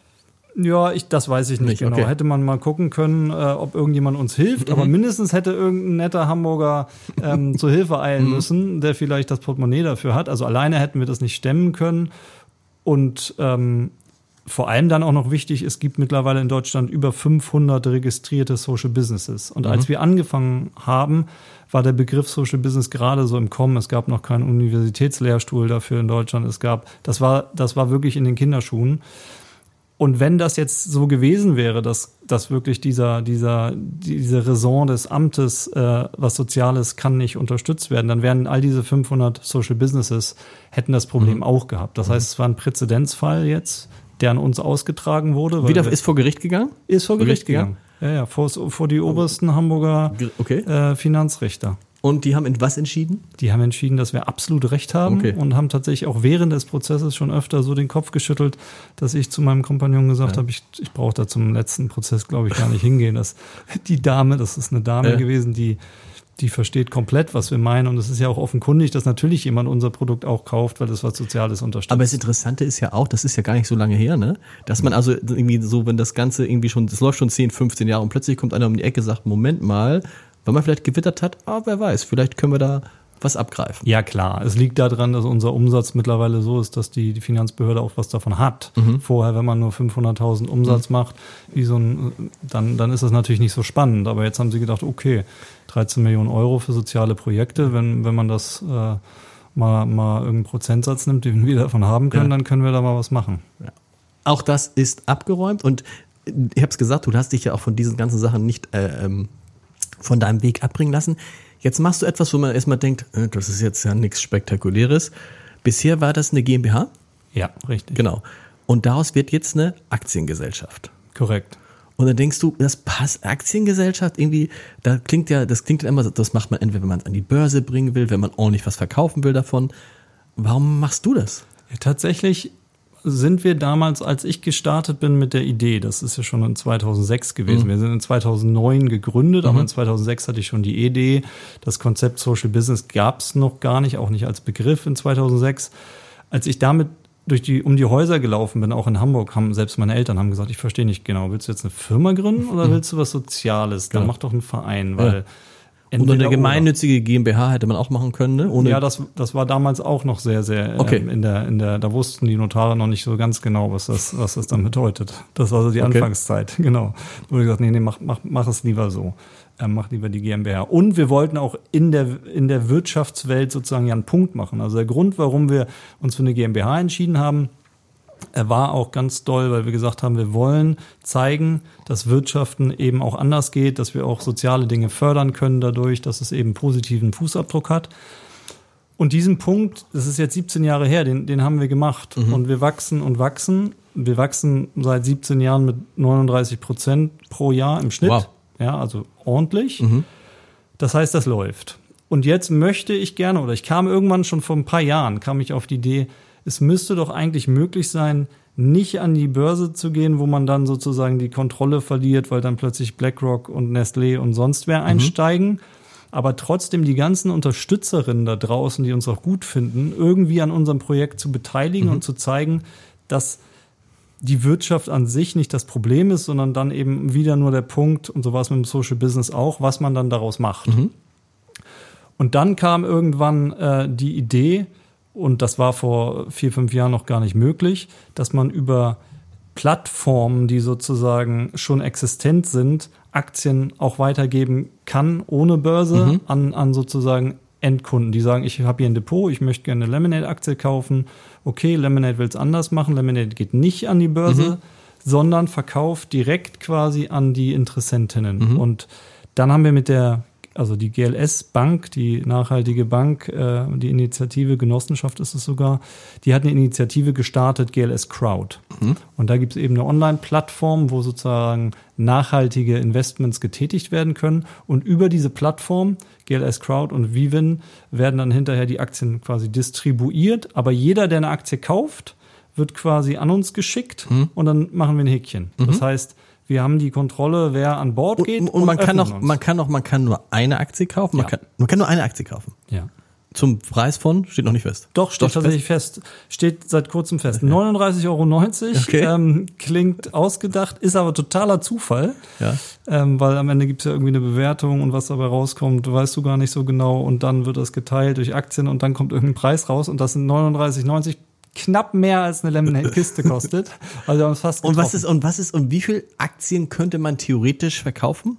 Ja, ich, das weiß ich nicht, Nicht, genau. okay. Hätte man mal gucken können, äh, ob irgendjemand uns hilft, Mhm. aber mindestens hätte irgendein netter Hamburger ähm, zur Hilfe eilen Mhm. müssen, der vielleicht das Portemonnaie dafür hat. Also alleine hätten wir das nicht stemmen können. Und ähm, vor allem dann auch noch wichtig, es gibt mittlerweile in Deutschland über fünfhundert registrierte Social Businesses. Und Mhm. als wir angefangen haben, war der Begriff Social Business gerade so im Kommen. Es gab noch keinen Universitätslehrstuhl dafür in Deutschland. Es gab, das war, das war wirklich in den Kinderschuhen. Und wenn das jetzt so gewesen wäre, dass, dass wirklich dieser, dieser, diese Raison des Amtes, äh, was Soziales kann nicht unterstützt werden, dann wären all diese fünfhundert Social Businesses, hätten das Problem Mhm. auch gehabt. Das heißt, es war ein Präzedenzfall jetzt, der an uns ausgetragen wurde. weil Wieder wir- ist vor Gericht gegangen? ist vor Gericht Gericht gegangen. Ja, ja, vor, vor die obersten Hamburger Okay. äh, Finanzrichter. Und die haben in was entschieden? Die haben entschieden, dass wir absolut recht haben Okay. und haben tatsächlich auch während des Prozesses schon öfter so den Kopf geschüttelt, dass ich zu meinem Kompagnon gesagt Ja. habe, ich, ich brauche da zum letzten Prozess, glaube ich, gar nicht hingehen. Dass die Dame, das ist eine Dame Ja. gewesen, die, die versteht komplett, was wir meinen. Und es ist ja auch offenkundig, dass natürlich jemand unser Produkt auch kauft, weil das was Soziales unterstützt. Aber das Interessante ist ja auch, das ist ja gar nicht so lange her, ne? Dass man also irgendwie so, wenn das Ganze irgendwie schon, das läuft schon zehn, fünfzehn Jahre und plötzlich kommt einer um die Ecke und sagt, Moment mal, weil man vielleicht gewittert hat, ah, wer weiß, vielleicht können wir da was abgreifen. Ja, klar. Es liegt daran, dass unser Umsatz mittlerweile so ist, dass die, die Finanzbehörde auch was davon hat. Mhm. Vorher, wenn man nur fünfhunderttausend Umsatz macht, wie so ein, dann, dann ist das natürlich nicht so spannend. Aber jetzt haben sie gedacht, okay, dreizehn Millionen Euro für soziale Projekte, wenn, wenn man das äh, mal, mal irgendeinen Prozentsatz nimmt, den wir davon haben können, Ja. dann können wir da mal was machen. Auch das ist abgeräumt und ich habe es gesagt, du hast dich ja auch von diesen ganzen Sachen nicht äh, ähm, von deinem Weg abbringen lassen. Jetzt machst du etwas, wo man erstmal denkt, äh, das ist jetzt ja nichts Spektakuläres. Bisher war das eine GmbH? Ja, richtig. Genau. Und daraus wird jetzt eine Aktiengesellschaft. Korrekt. Und dann denkst du, das passt, Aktiengesellschaft irgendwie, da klingt ja, das klingt immer, so, das macht man entweder, wenn man es an die Börse bringen will, wenn man ordentlich was verkaufen will davon. Warum machst du das? Ja, tatsächlich sind wir damals, als ich gestartet bin mit der Idee, das ist ja schon in zweitausendsechs gewesen, Mhm. wir sind in zweitausendneun gegründet, aber Mhm. in zweitausendsechs hatte ich schon die Idee. Das Konzept Social Business gab es noch gar nicht, auch nicht als Begriff in zweitausendsechs. Als ich damit durch die, um die Häuser gelaufen bin, auch in Hamburg, haben selbst meine Eltern haben gesagt, ich verstehe nicht genau, willst du jetzt eine Firma gründen oder Mhm. willst du was Soziales? Dann Genau. mach doch einen Verein, weil Ja. entweder Oder eine oder. gemeinnützige GmbH hätte man auch machen können, ne? Ohne Ja, das, das war damals auch noch sehr, sehr Okay. ähm, in der, in der, da wussten die Notare noch nicht so ganz genau, was das, was das dann bedeutet. Das war so die Okay. Anfangszeit, genau. Da wurde gesagt, nee, nee, mach, mach, mach es lieber so. Ähm, mach lieber die GmbH. Und wir wollten auch in der, in der Wirtschaftswelt sozusagen ja einen Punkt machen. Also der Grund, warum wir uns für eine GmbH entschieden haben, er war auch ganz doll, weil wir gesagt haben, wir wollen zeigen, dass Wirtschaften eben auch anders geht, dass wir auch soziale Dinge fördern können dadurch, dass es eben positiven Fußabdruck hat. Und diesen Punkt, das ist jetzt siebzehn Jahre her, den, den haben wir gemacht. Mhm. Und wir wachsen und wachsen. Wir wachsen seit siebzehn Jahren mit neununddreißig Prozent pro Jahr im Schnitt. Wow. Ja, also ordentlich. Mhm. Das heißt, das läuft. Und jetzt möchte ich gerne, oder ich kam irgendwann schon vor ein paar Jahren, kam ich auf die Idee, es müsste doch eigentlich möglich sein, nicht an die Börse zu gehen, wo man dann sozusagen die Kontrolle verliert, weil dann plötzlich BlackRock und Nestlé und sonst wer einsteigen, aber trotzdem die ganzen Unterstützerinnen da draußen, die uns auch gut finden, irgendwie an unserem Projekt zu beteiligen Mhm. und zu zeigen, dass die Wirtschaft an sich nicht das Problem ist, sondern dann eben wieder nur der Punkt, und so war es mit dem Social Business auch, was man dann daraus macht. Mhm. Und dann kam irgendwann äh, die Idee, und das war vor vier, fünf Jahren noch gar nicht möglich, dass man über Plattformen, die sozusagen schon existent sind, Aktien auch weitergeben kann ohne Börse Mhm. an, an sozusagen Endkunden, die sagen, ich habe hier ein Depot, ich möchte gerne eine Lemonade-Aktie kaufen. Okay, Lemonade will es anders machen. Lemonade geht nicht an die Börse, Mhm. sondern verkauft direkt quasi an die Interessentinnen. Mhm. Und dann haben wir mit der, also die G L S Bank, die nachhaltige Bank, äh, die Initiative, Genossenschaft ist es sogar, die hat eine Initiative gestartet, G L S Crowd. Mhm. Und da gibt es eben eine Online-Plattform, wo sozusagen nachhaltige Investments getätigt werden können. Und über diese Plattform, G L S Crowd und Vivin, werden dann hinterher die Aktien quasi distribuiert. Aber jeder, der eine Aktie kauft, wird quasi an uns geschickt Mhm. und dann machen wir ein Häkchen. Mhm. Das heißt, wir haben die Kontrolle, wer an Bord geht. Und, und man kann öffnen noch, uns. man kann noch, man kann nur eine Aktie kaufen. Man, Ja. kann, man kann nur eine Aktie kaufen. Ja. Zum Preis von? Steht noch nicht fest. Doch, steht Doch, tatsächlich fest. Steht seit kurzem fest. neununddreißig Euro neunzig Okay. ähm, klingt ausgedacht, ist aber totaler Zufall. Ja. Ähm, weil am Ende gibt es ja irgendwie eine Bewertung und was dabei rauskommt, weißt du gar nicht so genau. Und dann wird das geteilt durch Aktien und dann kommt irgendein Preis raus. Und das sind neununddreißig neunzig, knapp mehr als eine Lemonade-Kiste kostet. Also wir haben es fast Und getroffen. was ist, und was ist, und wie viel Aktien könnte man theoretisch verkaufen?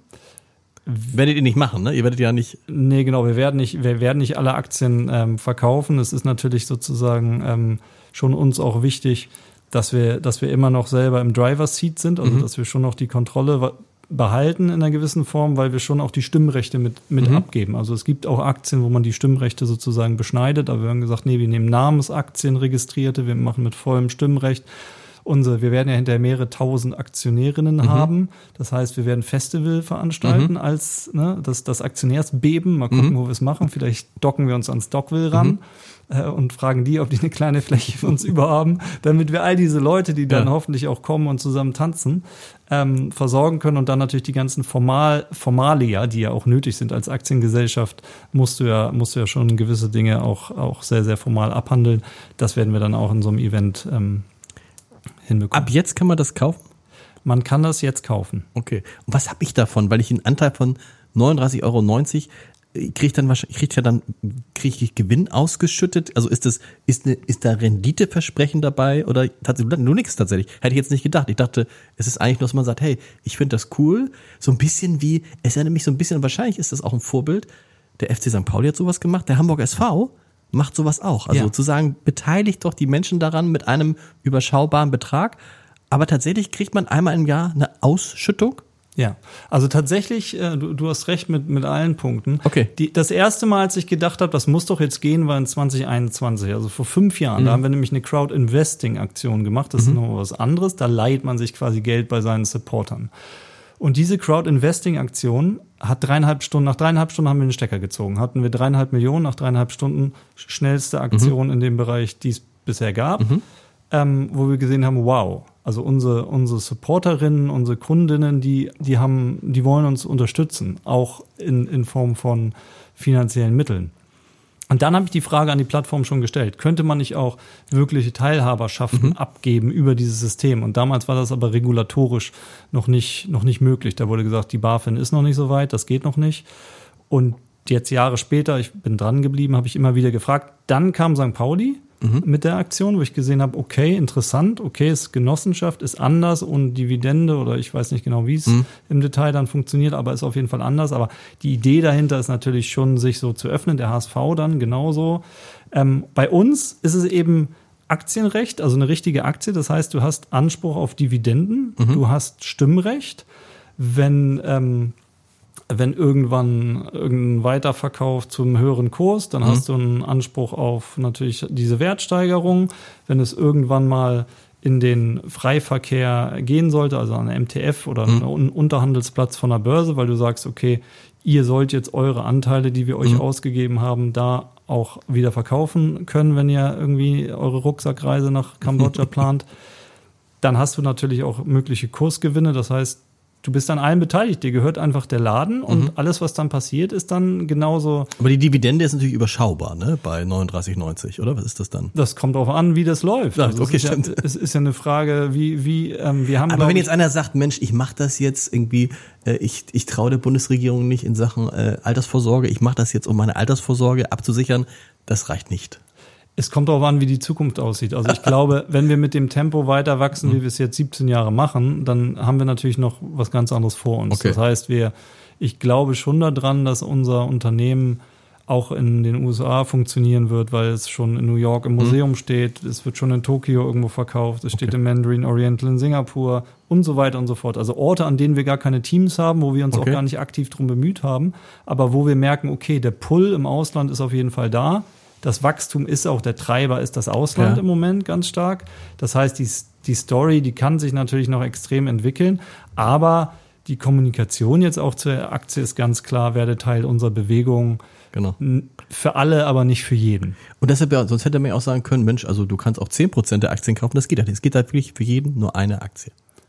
Werdet ihr nicht machen, ne? Ihr werdet ja nicht. Nee, genau, wir werden nicht, wir werden nicht alle Aktien ähm, verkaufen. Es ist natürlich sozusagen ähm, schon uns auch wichtig, dass wir, dass wir immer noch selber im Driver's Seat sind, also Mhm. dass wir schon noch die Kontrolle behalten in einer gewissen Form, weil wir schon auch die Stimmrechte mit, mit Mhm. abgeben. Also es gibt auch Aktien, wo man die Stimmrechte sozusagen beschneidet, aber wir haben gesagt, nee, wir nehmen Namensaktien registrierte, wir machen mit vollem Stimmrecht. Unsere, wir werden ja hinterher mehrere tausend Aktionärinnen Mhm. haben. Das heißt, wir werden Festival veranstalten Mhm. als ne, das, das Aktionärsbeben. Mal gucken, Mhm. wo wir es machen. Vielleicht docken wir uns ans Dockville ran Mhm. äh, und fragen die, ob die eine kleine Fläche für uns überhaben, damit wir all diese Leute, die dann Ja. hoffentlich auch kommen und zusammen tanzen, ähm, versorgen können. Und dann natürlich die ganzen Formal, Formalia, die ja auch nötig sind. Als Aktiengesellschaft musst du ja, musst du ja schon gewisse Dinge auch, auch sehr, sehr formal abhandeln. Das werden wir dann auch in so einem Event ähm, hinbekommen. Ab jetzt kann man das kaufen? Man kann das jetzt kaufen. Okay. Und was habe ich davon? Weil ich einen Anteil von neununddreißig Euro neunzig kriege ich dann wahrscheinlich, kriege ich ja dann, kriege ich Gewinn ausgeschüttet? Also ist das, ist eine, ist da Renditeversprechen dabei oder tatsächlich nur nichts tatsächlich? Hätte ich jetzt nicht gedacht. Ich dachte, es ist eigentlich nur, dass man sagt, hey, ich finde das cool. So ein bisschen wie, es erinnert mich so ein bisschen, wahrscheinlich ist das auch ein Vorbild. Der F C Sankt Pauli hat sowas gemacht, der Hamburger S V macht sowas auch. Also Ja. zu sagen, beteiligt doch die Menschen daran mit einem überschaubaren Betrag. Aber tatsächlich kriegt man einmal im Jahr eine Ausschüttung. Ja, also tatsächlich, äh, du, du hast recht mit, mit allen Punkten. Okay. Die, das erste Mal, als ich gedacht habe, das muss doch jetzt gehen, war in zwanzig einundzwanzig, also vor fünf Jahren. Mhm. Da haben wir nämlich eine Crowd-Investing-Aktion gemacht. Das Mhm. ist nochmal was anderes. Da leiht man sich quasi Geld bei seinen Supportern. Und diese Crowd-Investing-Aktion hat dreieinhalb Stunden, nach dreieinhalb Stunden haben wir den Stecker gezogen. Hatten wir dreieinhalb Millionen, nach dreieinhalb Stunden schnellste Aktion in dem Bereich, die es bisher gab. Mhm. Ähm, wo wir gesehen haben, wow, also unsere, unsere Supporterinnen, unsere Kundinnen, die, die haben, die wollen uns unterstützen, auch in, in Form von finanziellen Mitteln. Und dann habe ich die Frage an die Plattform schon gestellt, könnte man nicht auch wirkliche Teilhaberschaften Mhm. abgeben über dieses System? Und damals war das aber regulatorisch noch nicht, noch nicht möglich. Da wurde gesagt, die BaFin ist noch nicht so weit, das geht noch nicht. Und jetzt Jahre später, ich bin dran geblieben, habe ich immer wieder gefragt. Dann kam Sankt Pauli mit der Aktion, wo ich gesehen habe, okay, interessant, okay, ist Genossenschaft, ist anders und Dividende oder ich weiß nicht genau, wie es Mhm. im Detail dann funktioniert, aber ist auf jeden Fall anders. Aber die Idee dahinter ist natürlich schon, sich so zu öffnen, der H S V dann genauso. Ähm, bei uns ist es eben Aktienrecht, also eine richtige Aktie, das heißt, du hast Anspruch auf Dividenden, Mhm. du hast Stimmrecht, wenn ähm, wenn irgendwann irgendein Weiterverkauf zum höheren Kurs, dann Mhm. hast du einen Anspruch auf natürlich diese Wertsteigerung. Wenn es irgendwann mal in den Freiverkehr gehen sollte, also an der M T F oder Mhm. einen Unterhandelsplatz von der Börse, weil du sagst, okay, ihr sollt jetzt eure Anteile, die wir euch Mhm. ausgegeben haben, da auch wieder verkaufen können, wenn ihr irgendwie eure Rucksackreise nach Kambodscha plant, dann hast du natürlich auch mögliche Kursgewinne. Das heißt, du bist an allem beteiligt. Dir gehört einfach der Laden und Mhm. alles, was dann passiert, ist dann genauso. Aber die Dividende ist natürlich überschaubar, ne? Bei neununddreißig neunzig, oder? Was ist das dann? Das kommt darauf an, wie das läuft. Ja, Also okay, es, ist stimmt. ja, es ist ja eine Frage, wie, wie ähm, wir haben. Aber glaub wenn ich, jetzt einer sagt, Mensch, ich mache das jetzt irgendwie, äh, ich, ich traue der Bundesregierung nicht in Sachen äh, Altersvorsorge, ich mache das jetzt, um meine Altersvorsorge abzusichern, das reicht nicht. Es kommt darauf an, wie die Zukunft aussieht. Also ich glaube, wenn wir mit dem Tempo weiter wachsen, wie wir es jetzt siebzehn Jahre machen, dann haben wir natürlich noch was ganz anderes vor uns. Okay. Das heißt, wir, ich glaube schon daran, dass unser Unternehmen auch in den U S A funktionieren wird, weil es schon in New York im Museum steht, es wird schon in Tokio irgendwo verkauft, es steht Okay. im Mandarin Oriental in Singapur und so weiter und so fort. Also Orte, an denen wir gar keine Teams haben, wo wir uns Okay. auch gar nicht aktiv drum bemüht haben, aber wo wir merken, okay, der Pull im Ausland ist auf jeden Fall da. Das Wachstum ist auch, der Treiber ist das Ausland Ja. im Moment ganz stark. Das heißt, die, die Story, die kann sich natürlich noch extrem entwickeln, aber die Kommunikation jetzt auch zur Aktie ist ganz klar, werde Teil unserer Bewegung. Genau. N- Für alle, aber nicht für jeden. Und deshalb, ja, sonst hätte man ja auch sagen können, Mensch, also du kannst auch zehn Prozent der Aktien kaufen, das geht halt nicht. Es geht halt wirklich für jeden nur eine Aktie.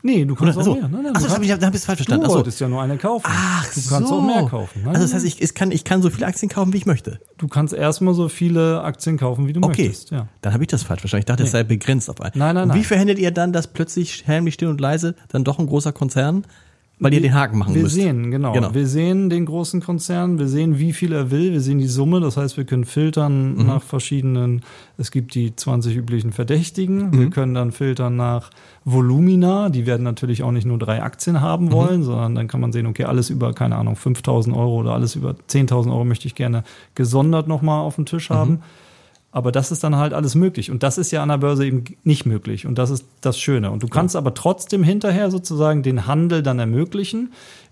Nee, du kannst Oder, auch so. mehr. Nein, nein, Achso, das habe ich, da hab ich falsch verstanden. Du Achso. wolltest ja nur eine kaufen. Ach du kannst so. auch mehr kaufen. Nein, also das nein, heißt, ich, ich, kann, ich kann so viele Aktien kaufen, wie ich möchte. Du kannst erstmal so viele Aktien kaufen, wie du Okay, möchtest. Ja. dann habe ich das falsch verstanden. Ich dachte, es Nee. sei begrenzt auf einen. Nein, nein, Und wie nein. verhindert ihr dann, dass plötzlich heimlich still und leise dann doch ein großer Konzern, weil ihr den Haken machen wir müsst? Wir sehen, genau. Genau. Wir sehen den großen Konzern, wir sehen, wie viel er will, wir sehen die Summe. Das heißt, wir können filtern Mhm. nach verschiedenen, es gibt die zwanzig üblichen Verdächtigen. Wir Mhm. können dann filtern nach Volumina. Die werden natürlich auch nicht nur drei Aktien haben wollen, Mhm. sondern dann kann man sehen, okay, alles über, keine Ahnung, fünftausend Euro oder alles über zehntausend Euro möchte ich gerne gesondert nochmal auf dem Tisch haben. Aber das ist dann halt alles möglich. Und das ist ja an der Börse eben nicht möglich. Und das ist das Schöne. Und du kannst aber trotzdem hinterher sozusagen den Handel dann ermöglichen,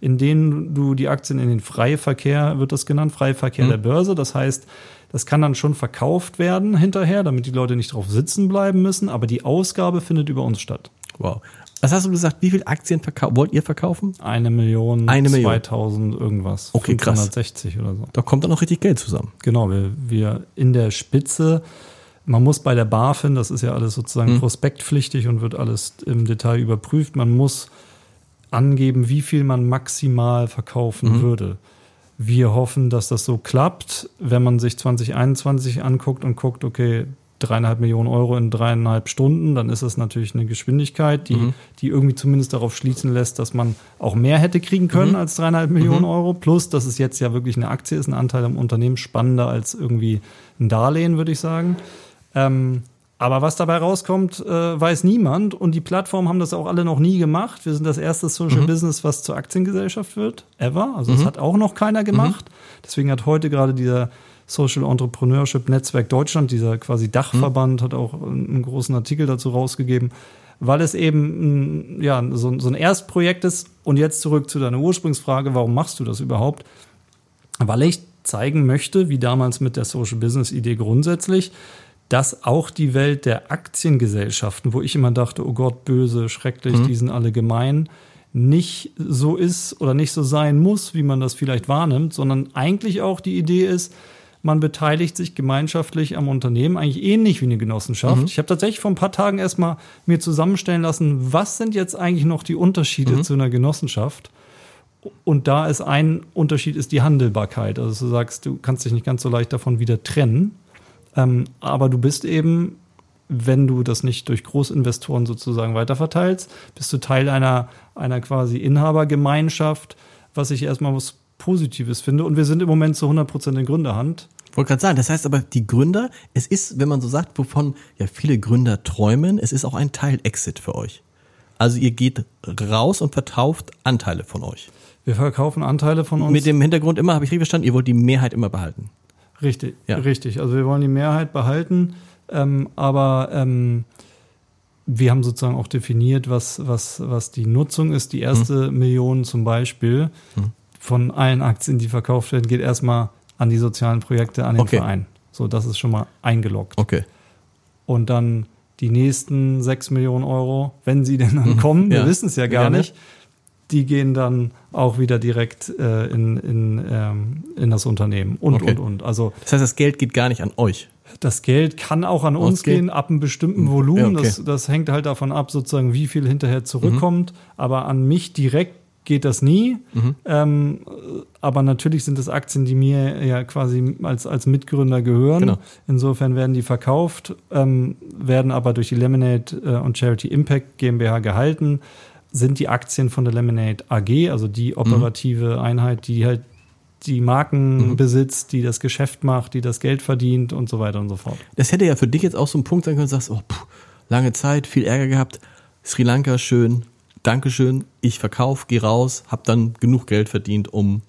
indem du die Aktien in den Freiverkehr, wird das genannt, Freiverkehr Mhm. der Börse. Das heißt, das kann dann schon verkauft werden hinterher, damit die Leute nicht drauf sitzen bleiben müssen. Aber die Ausgabe findet über uns statt. Wow. Was hast du gesagt? Wie viele Aktien verkau- wollt ihr verkaufen? Eine Million, Eine Million. zweitausend irgendwas. Okay, krass. fünfhundertsechzig oder so. Da kommt dann noch richtig Geld zusammen. Genau, wir, wir in der Spitze, man muss bei der BaFin, das ist ja alles sozusagen Mhm. prospektpflichtig und wird alles im Detail überprüft, man muss angeben, wie viel man maximal verkaufen Mhm. würde. Wir hoffen, dass das so klappt, wenn man sich zwanzig einundzwanzig anguckt und guckt, okay, dreieinhalb Millionen Euro in dreieinhalb Stunden, dann ist das natürlich eine Geschwindigkeit, die, Mhm. die irgendwie zumindest darauf schließen lässt, dass man auch mehr hätte kriegen können Mhm. als dreieinhalb Millionen Mhm. Euro. Plus, dass es jetzt ja wirklich eine Aktie ist, ein Anteil am Unternehmen, spannender als irgendwie ein Darlehen, würde ich sagen. Ähm, aber was dabei rauskommt, äh, weiß niemand. Und die Plattformen haben das auch alle noch nie gemacht. Wir sind das erste Social Mhm. Business, was zur Aktiengesellschaft wird, ever. Also das Mhm. hat auch noch keiner gemacht. Deswegen hat heute gerade dieser Social Entrepreneurship Netzwerk Deutschland, dieser quasi Dachverband, hat auch einen großen Artikel dazu rausgegeben, weil es eben ein, ja, so, so ein Erstprojekt ist. Und jetzt zurück zu deiner Ursprungsfrage, warum machst du das überhaupt? Weil ich zeigen möchte, wie damals mit der Social Business Idee grundsätzlich, dass auch die Welt der Aktiengesellschaften, wo ich immer dachte, oh Gott, böse, schrecklich, Mhm. die sind alle gemein, nicht so ist oder nicht so sein muss, wie man das vielleicht wahrnimmt, sondern eigentlich auch die Idee ist, man beteiligt sich gemeinschaftlich am Unternehmen, eigentlich ähnlich wie eine Genossenschaft. Mhm. Ich habe tatsächlich vor ein paar Tagen erstmal mir zusammenstellen lassen, was sind jetzt eigentlich noch die Unterschiede Mhm. zu einer Genossenschaft? Und da ist ein Unterschied, ist die Handelbarkeit. Also du sagst, du kannst dich nicht ganz so leicht davon wieder trennen, ähm, aber du bist eben, wenn du das nicht durch Großinvestoren sozusagen weiterverteilst, bist du Teil einer, einer quasi Inhabergemeinschaft, was ich erstmal was Positives finde. Und wir sind im Moment zu hundert Prozent in Gründerhand. Ich wollte gerade sagen, das heißt aber, die Gründer, es ist, wenn man so sagt, wovon ja viele Gründer träumen, es ist auch ein Teil Exit für euch. Also ihr geht raus und verkauft Anteile von euch. Wir verkaufen Anteile von uns. Mit dem Hintergrund immer, habe ich richtig verstanden, ihr wollt die Mehrheit immer behalten. Richtig, Ja. richtig. Also wir wollen die Mehrheit behalten, ähm, aber ähm, wir haben sozusagen auch definiert, was, was, was die Nutzung ist. Die erste Hm. Million zum Beispiel Hm. von allen Aktien, die verkauft werden, geht erstmal an die sozialen Projekte, an den Okay. Verein. So, das ist schon mal eingeloggt. Okay. Und dann die nächsten sechs Millionen Euro, wenn sie denn dann kommen, wir Ja. wissen es ja gar Gerne. nicht, die gehen dann auch wieder direkt äh, in, in, ähm, in das Unternehmen und, Okay. und, und. Also Das heißt, das Geld geht gar nicht an euch. das Geld kann auch an uns Okay. gehen, ab einem bestimmten Volumen. Ja, okay. das, das hängt halt davon ab, sozusagen, wie viel hinterher zurückkommt. Aber an mich direkt geht das nie. Mhm. Ähm, aber natürlich sind es Aktien, die mir ja quasi als, als Mitgründer gehören. Genau. Insofern werden die verkauft, ähm, werden aber durch die Lemonade äh, und Charity Impact GmbH gehalten. Sind die Aktien von der Lemonade A G, also die operative Einheit, die halt die Marken Mhm. besitzt, die das Geschäft macht, die das Geld verdient und so weiter und so fort. Das hätte ja für dich jetzt auch so ein Punkt sein können, du sagst, oh, puh, lange Zeit, viel Ärger gehabt, Sri Lanka schön, Dankeschön, ich verkaufe, gehe raus, habe dann genug Geld verdient, um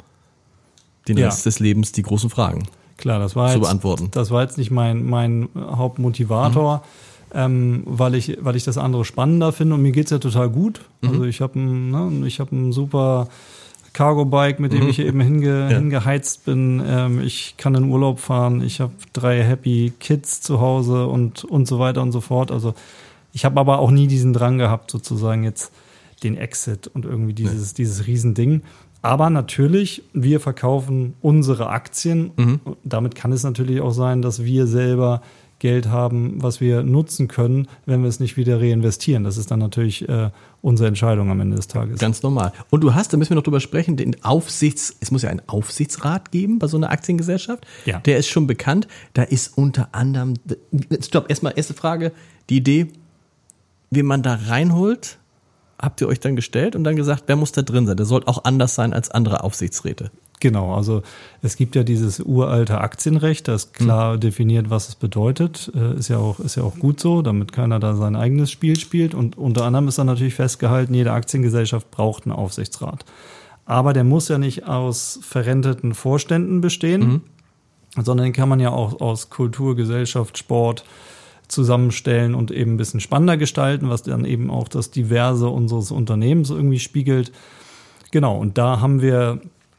den Ja. Rest des Lebens die großen Fragen Klar, das war zu jetzt, beantworten. das war jetzt nicht mein, mein Hauptmotivator, ähm, weil ich, weil ich das andere spannender finde und mir geht's ja total gut. Mhm. Also ich habe ein, ne, ich habe ein super Cargo-Bike, mit dem Mhm. ich eben hinge, Ja. hingeheizt bin. Ähm, ich kann in Urlaub fahren. Ich habe drei Happy Kids zu Hause und, und so weiter und so fort. Also ich habe aber auch nie diesen Drang gehabt, sozusagen jetzt den Exit und irgendwie dieses, dieses Riesending. Aber natürlich, wir verkaufen unsere Aktien. Mhm. Damit kann es natürlich auch sein, dass wir selber Geld haben, was wir nutzen können, wenn wir es nicht wieder reinvestieren. Das ist dann natürlich äh, unsere Entscheidung am Ende des Tages. Ganz normal. Und du hast, da müssen wir noch drüber sprechen, den Aufsichts, es muss ja einen Aufsichtsrat geben bei so einer Aktiengesellschaft. Ja. Der ist schon bekannt. Da ist unter anderem, stopp, erstmal erste Frage, die Idee, wie man da reinholt, habt ihr euch dann gestellt und dann gesagt, wer muss da drin sein? Der soll auch anders sein als andere Aufsichtsräte. Genau, also es gibt ja dieses uralte Aktienrecht, das klar mhm. definiert, was es bedeutet. Äh, ist ja auch, ist ja auch gut so, damit keiner da sein eigenes Spiel spielt. Und unter anderem ist dann natürlich festgehalten, jede Aktiengesellschaft braucht einen Aufsichtsrat. Aber der muss ja nicht aus verrenteten Vorständen bestehen, mhm. sondern den kann man ja auch aus Kultur, Gesellschaft, Sport zusammenstellen und eben ein bisschen spannender gestalten, was dann eben auch das Diverse unseres Unternehmens irgendwie spiegelt. Genau, und da haben wir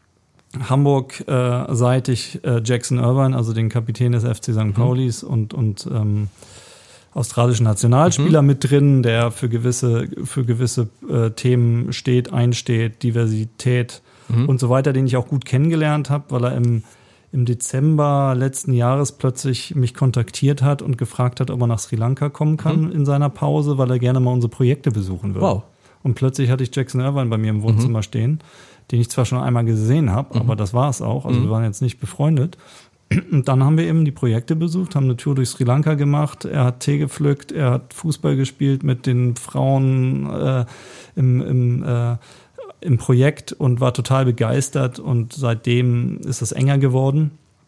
Hamburg-seitig äh, Jackson Irvine, also den Kapitän des F C Sankt Paulis mhm. und, und ähm, australischen Nationalspieler mhm. mit drin, der für gewisse, für gewisse äh, Themen steht, einsteht, Diversität mhm. und so weiter, den ich auch gut kennengelernt habe, weil er im, im Dezember letzten Jahres plötzlich mich kontaktiert hat und gefragt hat, ob er nach Sri Lanka kommen kann mhm. in seiner Pause, weil er gerne mal unsere Projekte besuchen würde. Wow. Und plötzlich hatte ich Jackson Irvine bei mir im Wohnzimmer mhm. stehen, den ich zwar schon einmal gesehen habe, mhm. aber das war es auch. Also mhm. wir waren jetzt nicht befreundet. Und dann haben wir eben die Projekte besucht, haben eine Tour durch Sri Lanka gemacht. Er hat Tee gepflückt, er hat Fußball gespielt mit den Frauen äh, im, im, äh, im Projekt und war total begeistert. Und seitdem ist es enger geworden.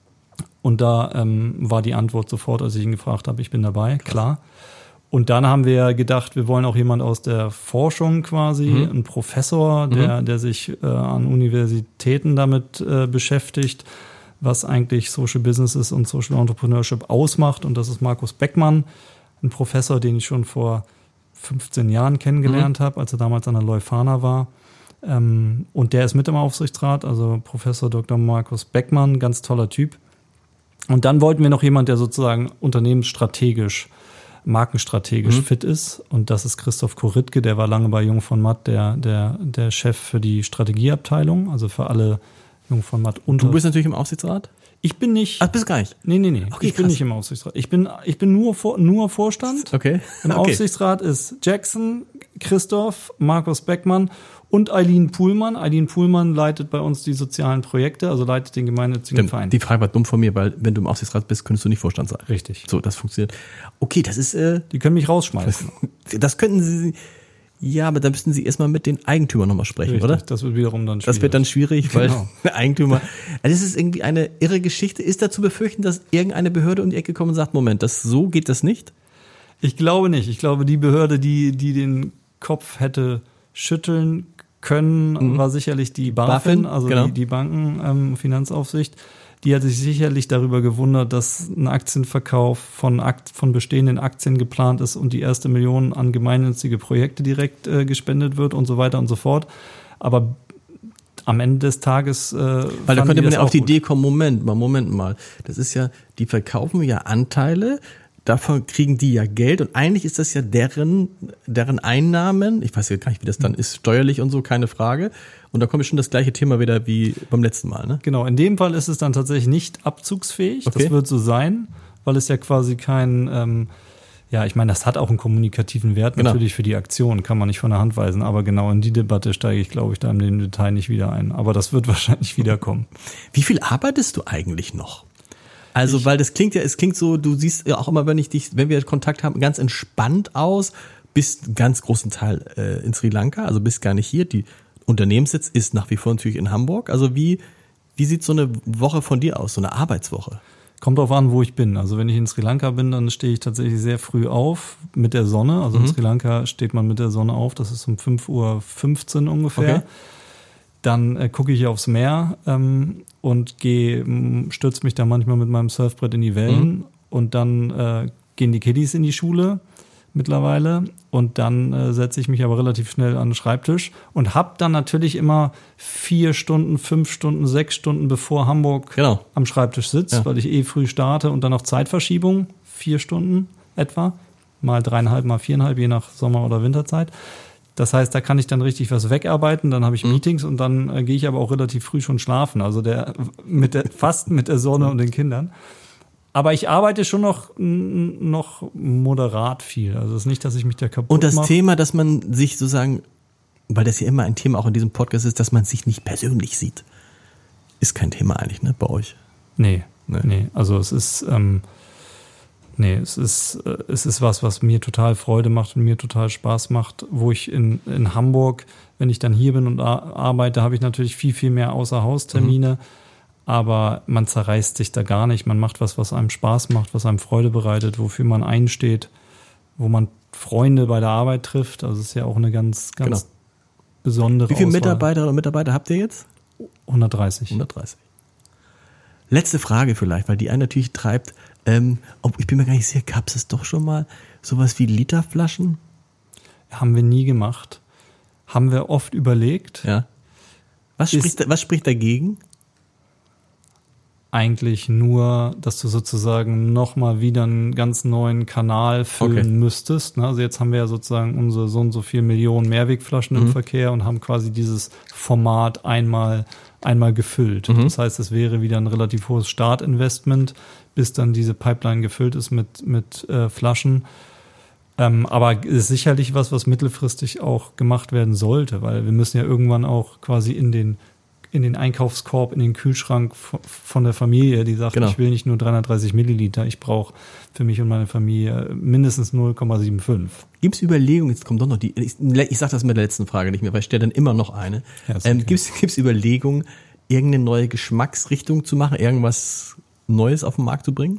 Und da ähm, war die Antwort sofort, als ich ihn gefragt habe, ich bin dabei, klar. Und dann haben wir gedacht, wir wollen auch jemand aus der Forschung quasi, mhm. einen Professor, der, mhm. der sich äh, an Universitäten damit äh, beschäftigt, was eigentlich Social Businesses und Social Entrepreneurship ausmacht. Und das ist Markus Beckmann, ein Professor, den ich schon vor fünfzehn Jahren kennengelernt mhm. habe, als er damals an der Leuphana war. Ähm, und der ist mit im Aufsichtsrat, also Professor Doktor Markus Beckmann, ganz toller Typ. Und dann wollten wir noch jemand, der sozusagen unternehmensstrategisch markenstrategisch mhm. fit ist. Und das ist Christoph Koritke, der war lange bei Jung von Matt, der, der, der Chef für die Strategieabteilung, also für alle Jung von Matt. Du bist natürlich im Aufsichtsrat? Ich bin nicht. Ach, bist gar nicht? Nee, nee, nee. Okay, ich bin krass. nicht im Aufsichtsrat. Ich bin, ich bin nur, vor, nur Vorstand. Okay. Im okay. Aufsichtsrat ist Jackson, Christoph, Markus Beckmann und Eileen Puhlmann. Eileen Puhlmann leitet bei uns die sozialen Projekte, also leitet den gemeinnützigen Verein. Die Frage war dumm von mir, weil wenn du im Aufsichtsrat bist, könntest du nicht Vorstand sein. Richtig. So, das funktioniert. Okay, das ist... Äh, die können mich rausschmeißen. Das, das könnten sie... Ja, aber dann müssten sie erstmal mit den Eigentümern nochmal sprechen, Richtig, oder? Das wird wiederum dann schwierig. Das wird dann schwierig, weil genau. der Eigentümer... Also das ist irgendwie eine irre Geschichte. Ist da zu befürchten, dass irgendeine Behörde um die Ecke kommt und sagt, Moment, das, so geht das nicht? Ich glaube nicht. Ich glaube, die Behörde, die, die den Kopf hätte schütteln können, mhm. war sicherlich die BaFin, BaFin also genau. die, die Bankenfinanzaufsicht. Die hat sich sicherlich darüber gewundert, dass ein Aktienverkauf von, Akt, von bestehenden Aktien geplant ist und die erste Million an gemeinnützige Projekte direkt äh, gespendet wird und so weiter und so fort. Aber am Ende des Tages äh, weil da könnte man ja auf die Idee kommen, Moment mal, Moment mal. Das ist ja, die verkaufen ja Anteile, davon kriegen die ja Geld und eigentlich ist das ja deren, deren Einnahmen. Ich weiß ja gar nicht, wie das dann ist, steuerlich und so, keine Frage. Und da kommt schon das gleiche Thema wieder wie beim letzten Mal, ne? Genau, in dem Fall ist es dann tatsächlich nicht abzugsfähig. Okay. Das wird so sein, weil es ja quasi kein, ähm, ja, ich meine, das hat auch einen kommunikativen Wert genau. natürlich für die Aktion, kann man nicht von der Hand weisen. Aber genau in die Debatte steige ich, glaube ich, da im Detail nicht wieder ein. Aber das wird wahrscheinlich wiederkommen. Wie viel arbeitest du eigentlich noch? Also, ich, weil das klingt ja, es klingt so, du siehst ja auch immer, wenn ich dich, wenn wir Kontakt haben, ganz entspannt aus, bist einen ganz großen Teil äh, in Sri Lanka, also bist gar nicht hier. Die Unternehmenssitz ist nach wie vor natürlich in Hamburg. Also wie, wie sieht so eine Woche von dir aus, so eine Arbeitswoche? Kommt drauf an, wo ich bin. Also wenn ich in Sri Lanka bin, dann stehe ich tatsächlich sehr früh auf mit der Sonne. Also mhm. in Sri Lanka steht man mit der Sonne auf, das ist um fünf Uhr fünfzehn ungefähr. Okay. Dann äh, gucke ich aufs Meer ähm, und gehe, stürze mich da manchmal mit meinem Surfbrett in die Wellen. Mhm. Und dann äh, gehen die Kiddies in die Schule mittlerweile. Und dann äh, setze ich mich aber relativ schnell an den Schreibtisch und habe dann natürlich immer vier Stunden, fünf Stunden, sechs Stunden bevor Hamburg genau. am Schreibtisch sitze, ja. weil ich eh früh starte und dann noch Zeitverschiebung, vier Stunden etwa, mal dreieinhalb, mal viereinhalb, je nach Sommer- oder Winterzeit. Das heißt, da kann ich dann richtig was wegarbeiten, dann habe ich mhm. Meetings und dann äh, gehe ich aber auch relativ früh schon schlafen, also der mit der fast mit der Sonne und den Kindern. Aber ich arbeite schon noch, noch moderat viel. Also es ist nicht, dass ich mich da kaputt mache. Und das mach. Thema, dass man sich sozusagen, weil das ja immer ein Thema auch in diesem Podcast ist, dass man sich nicht persönlich sieht, ist kein Thema eigentlich, ne, bei euch? Nee, Nee. nee. Also es ist, ähm, nee, es ist, äh, es ist was, was mir total Freude macht und mir total Spaß macht, wo ich in, in Hamburg, wenn ich dann hier bin und ar- arbeite, habe ich natürlich viel, viel mehr Außerhaustermine. Mhm. Aber man zerreißt sich da gar nicht. Man macht was, was einem Spaß macht, was einem Freude bereitet, wofür man einsteht, wo man Freunde bei der Arbeit trifft. Also es ist ja auch eine ganz, ganz Genau. besondere Wie viele Auswahl. Mitarbeiterinnen und Mitarbeiter habt ihr jetzt? hundertdreißig. hundertdreißig. Letzte Frage vielleicht, weil die einen natürlich treibt, ähm, ob, ich bin mir gar nicht sicher, gab es doch schon mal sowas wie Literflaschen? Haben wir nie gemacht. Haben wir oft überlegt. Ja. Was Ist- spricht, was spricht dagegen? Eigentlich nur, dass du sozusagen nochmal wieder einen ganz neuen Kanal füllen Okay. müsstest. ne? Also jetzt haben wir ja sozusagen unsere so und so viel Millionen Mehrwegflaschen Mhm. im Verkehr und haben quasi dieses Format einmal, einmal gefüllt. Mhm. Das heißt, es wäre wieder ein relativ hohes Startinvestment, bis dann diese Pipeline gefüllt ist mit, mit äh, Flaschen. Ähm, aber es ist sicherlich was, was mittelfristig auch gemacht werden sollte, weil wir müssen ja irgendwann auch quasi in den in den Einkaufskorb, in den Kühlschrank v- von der Familie, die sagt, Genau. ich will nicht nur dreihundertdreißig Milliliter, ich brauche für mich und meine Familie mindestens null Komma fünfundsiebzig. Gibt es Überlegungen, jetzt kommt doch noch die, ich, ich sage das mit der letzten Frage nicht mehr, weil ich stelle dann immer noch eine. Ja, ist ähm, okay. Gibt es Überlegungen, irgendeine neue Geschmacksrichtung zu machen, irgendwas Neues auf den Markt zu bringen?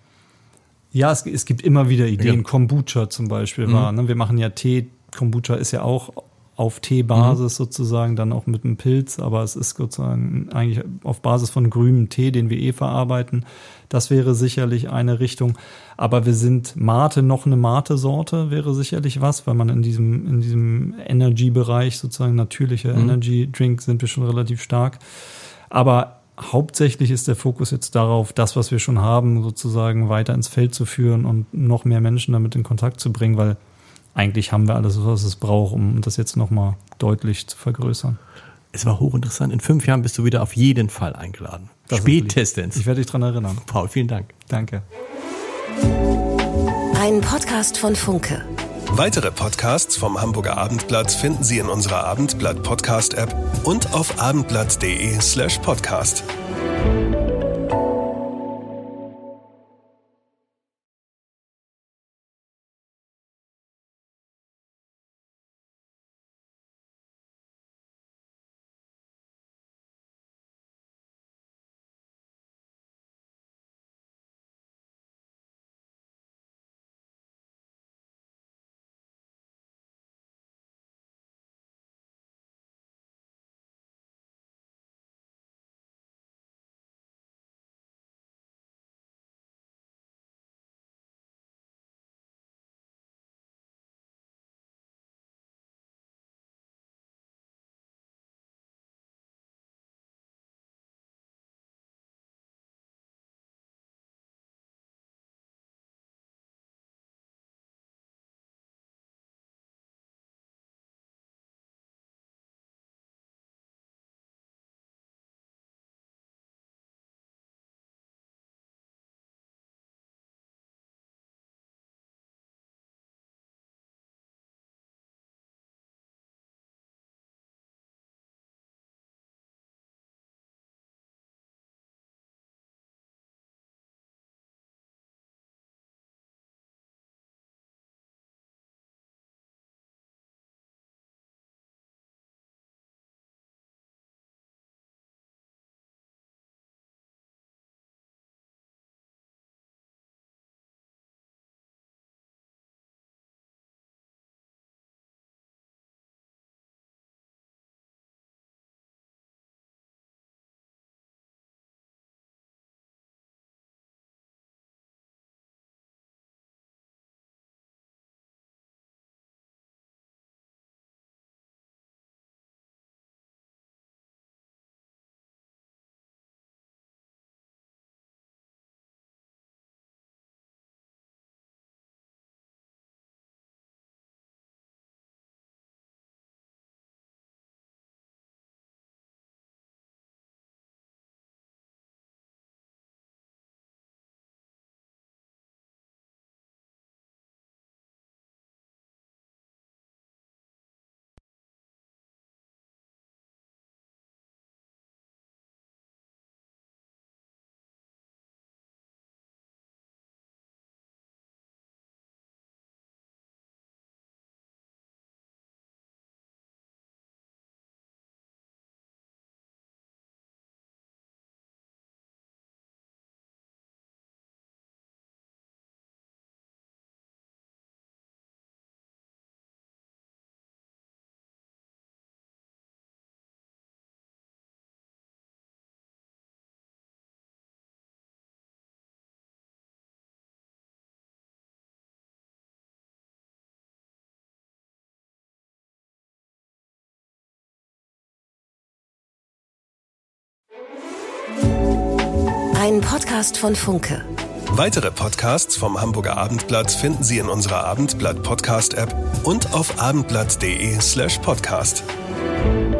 Ja, es, es gibt immer wieder Ideen. Ja. Kombucha zum Beispiel Mhm. war. Ne? Wir machen ja Tee. Kombucha ist ja auch auf Teebasis Mhm. sozusagen, dann auch mit einem Pilz, aber es ist sozusagen eigentlich auf Basis von grünem Tee, den wir eh verarbeiten. Das wäre sicherlich eine Richtung. Aber wir sind Mate, noch eine Mate-Sorte wäre sicherlich was, weil man in diesem, in diesem Energy-Bereich, sozusagen natürlicher Mhm. Energy-Drink, sind wir schon relativ stark. Aber hauptsächlich ist der Fokus jetzt darauf, das, was wir schon haben, sozusagen weiter ins Feld zu führen und noch mehr Menschen damit in Kontakt zu bringen, weil eigentlich haben wir alles, was es braucht, um das jetzt nochmal deutlich zu vergrößern. Es war hochinteressant. In fünf Jahren bist du wieder auf jeden Fall eingeladen. Das ist lieb. Spätestens. Ich werde dich dran erinnern. Paul, vielen Dank. Danke. Ein Podcast von Funke. Weitere Podcasts vom Hamburger Abendblatt finden Sie in unserer Abendblatt Podcast App und auf abendblatt.de slash podcast. Ein Podcast von Funke. Weitere Podcasts vom Hamburger Abendblatt finden Sie in unserer Abendblatt Podcast App und auf abendblatt.de slash podcast.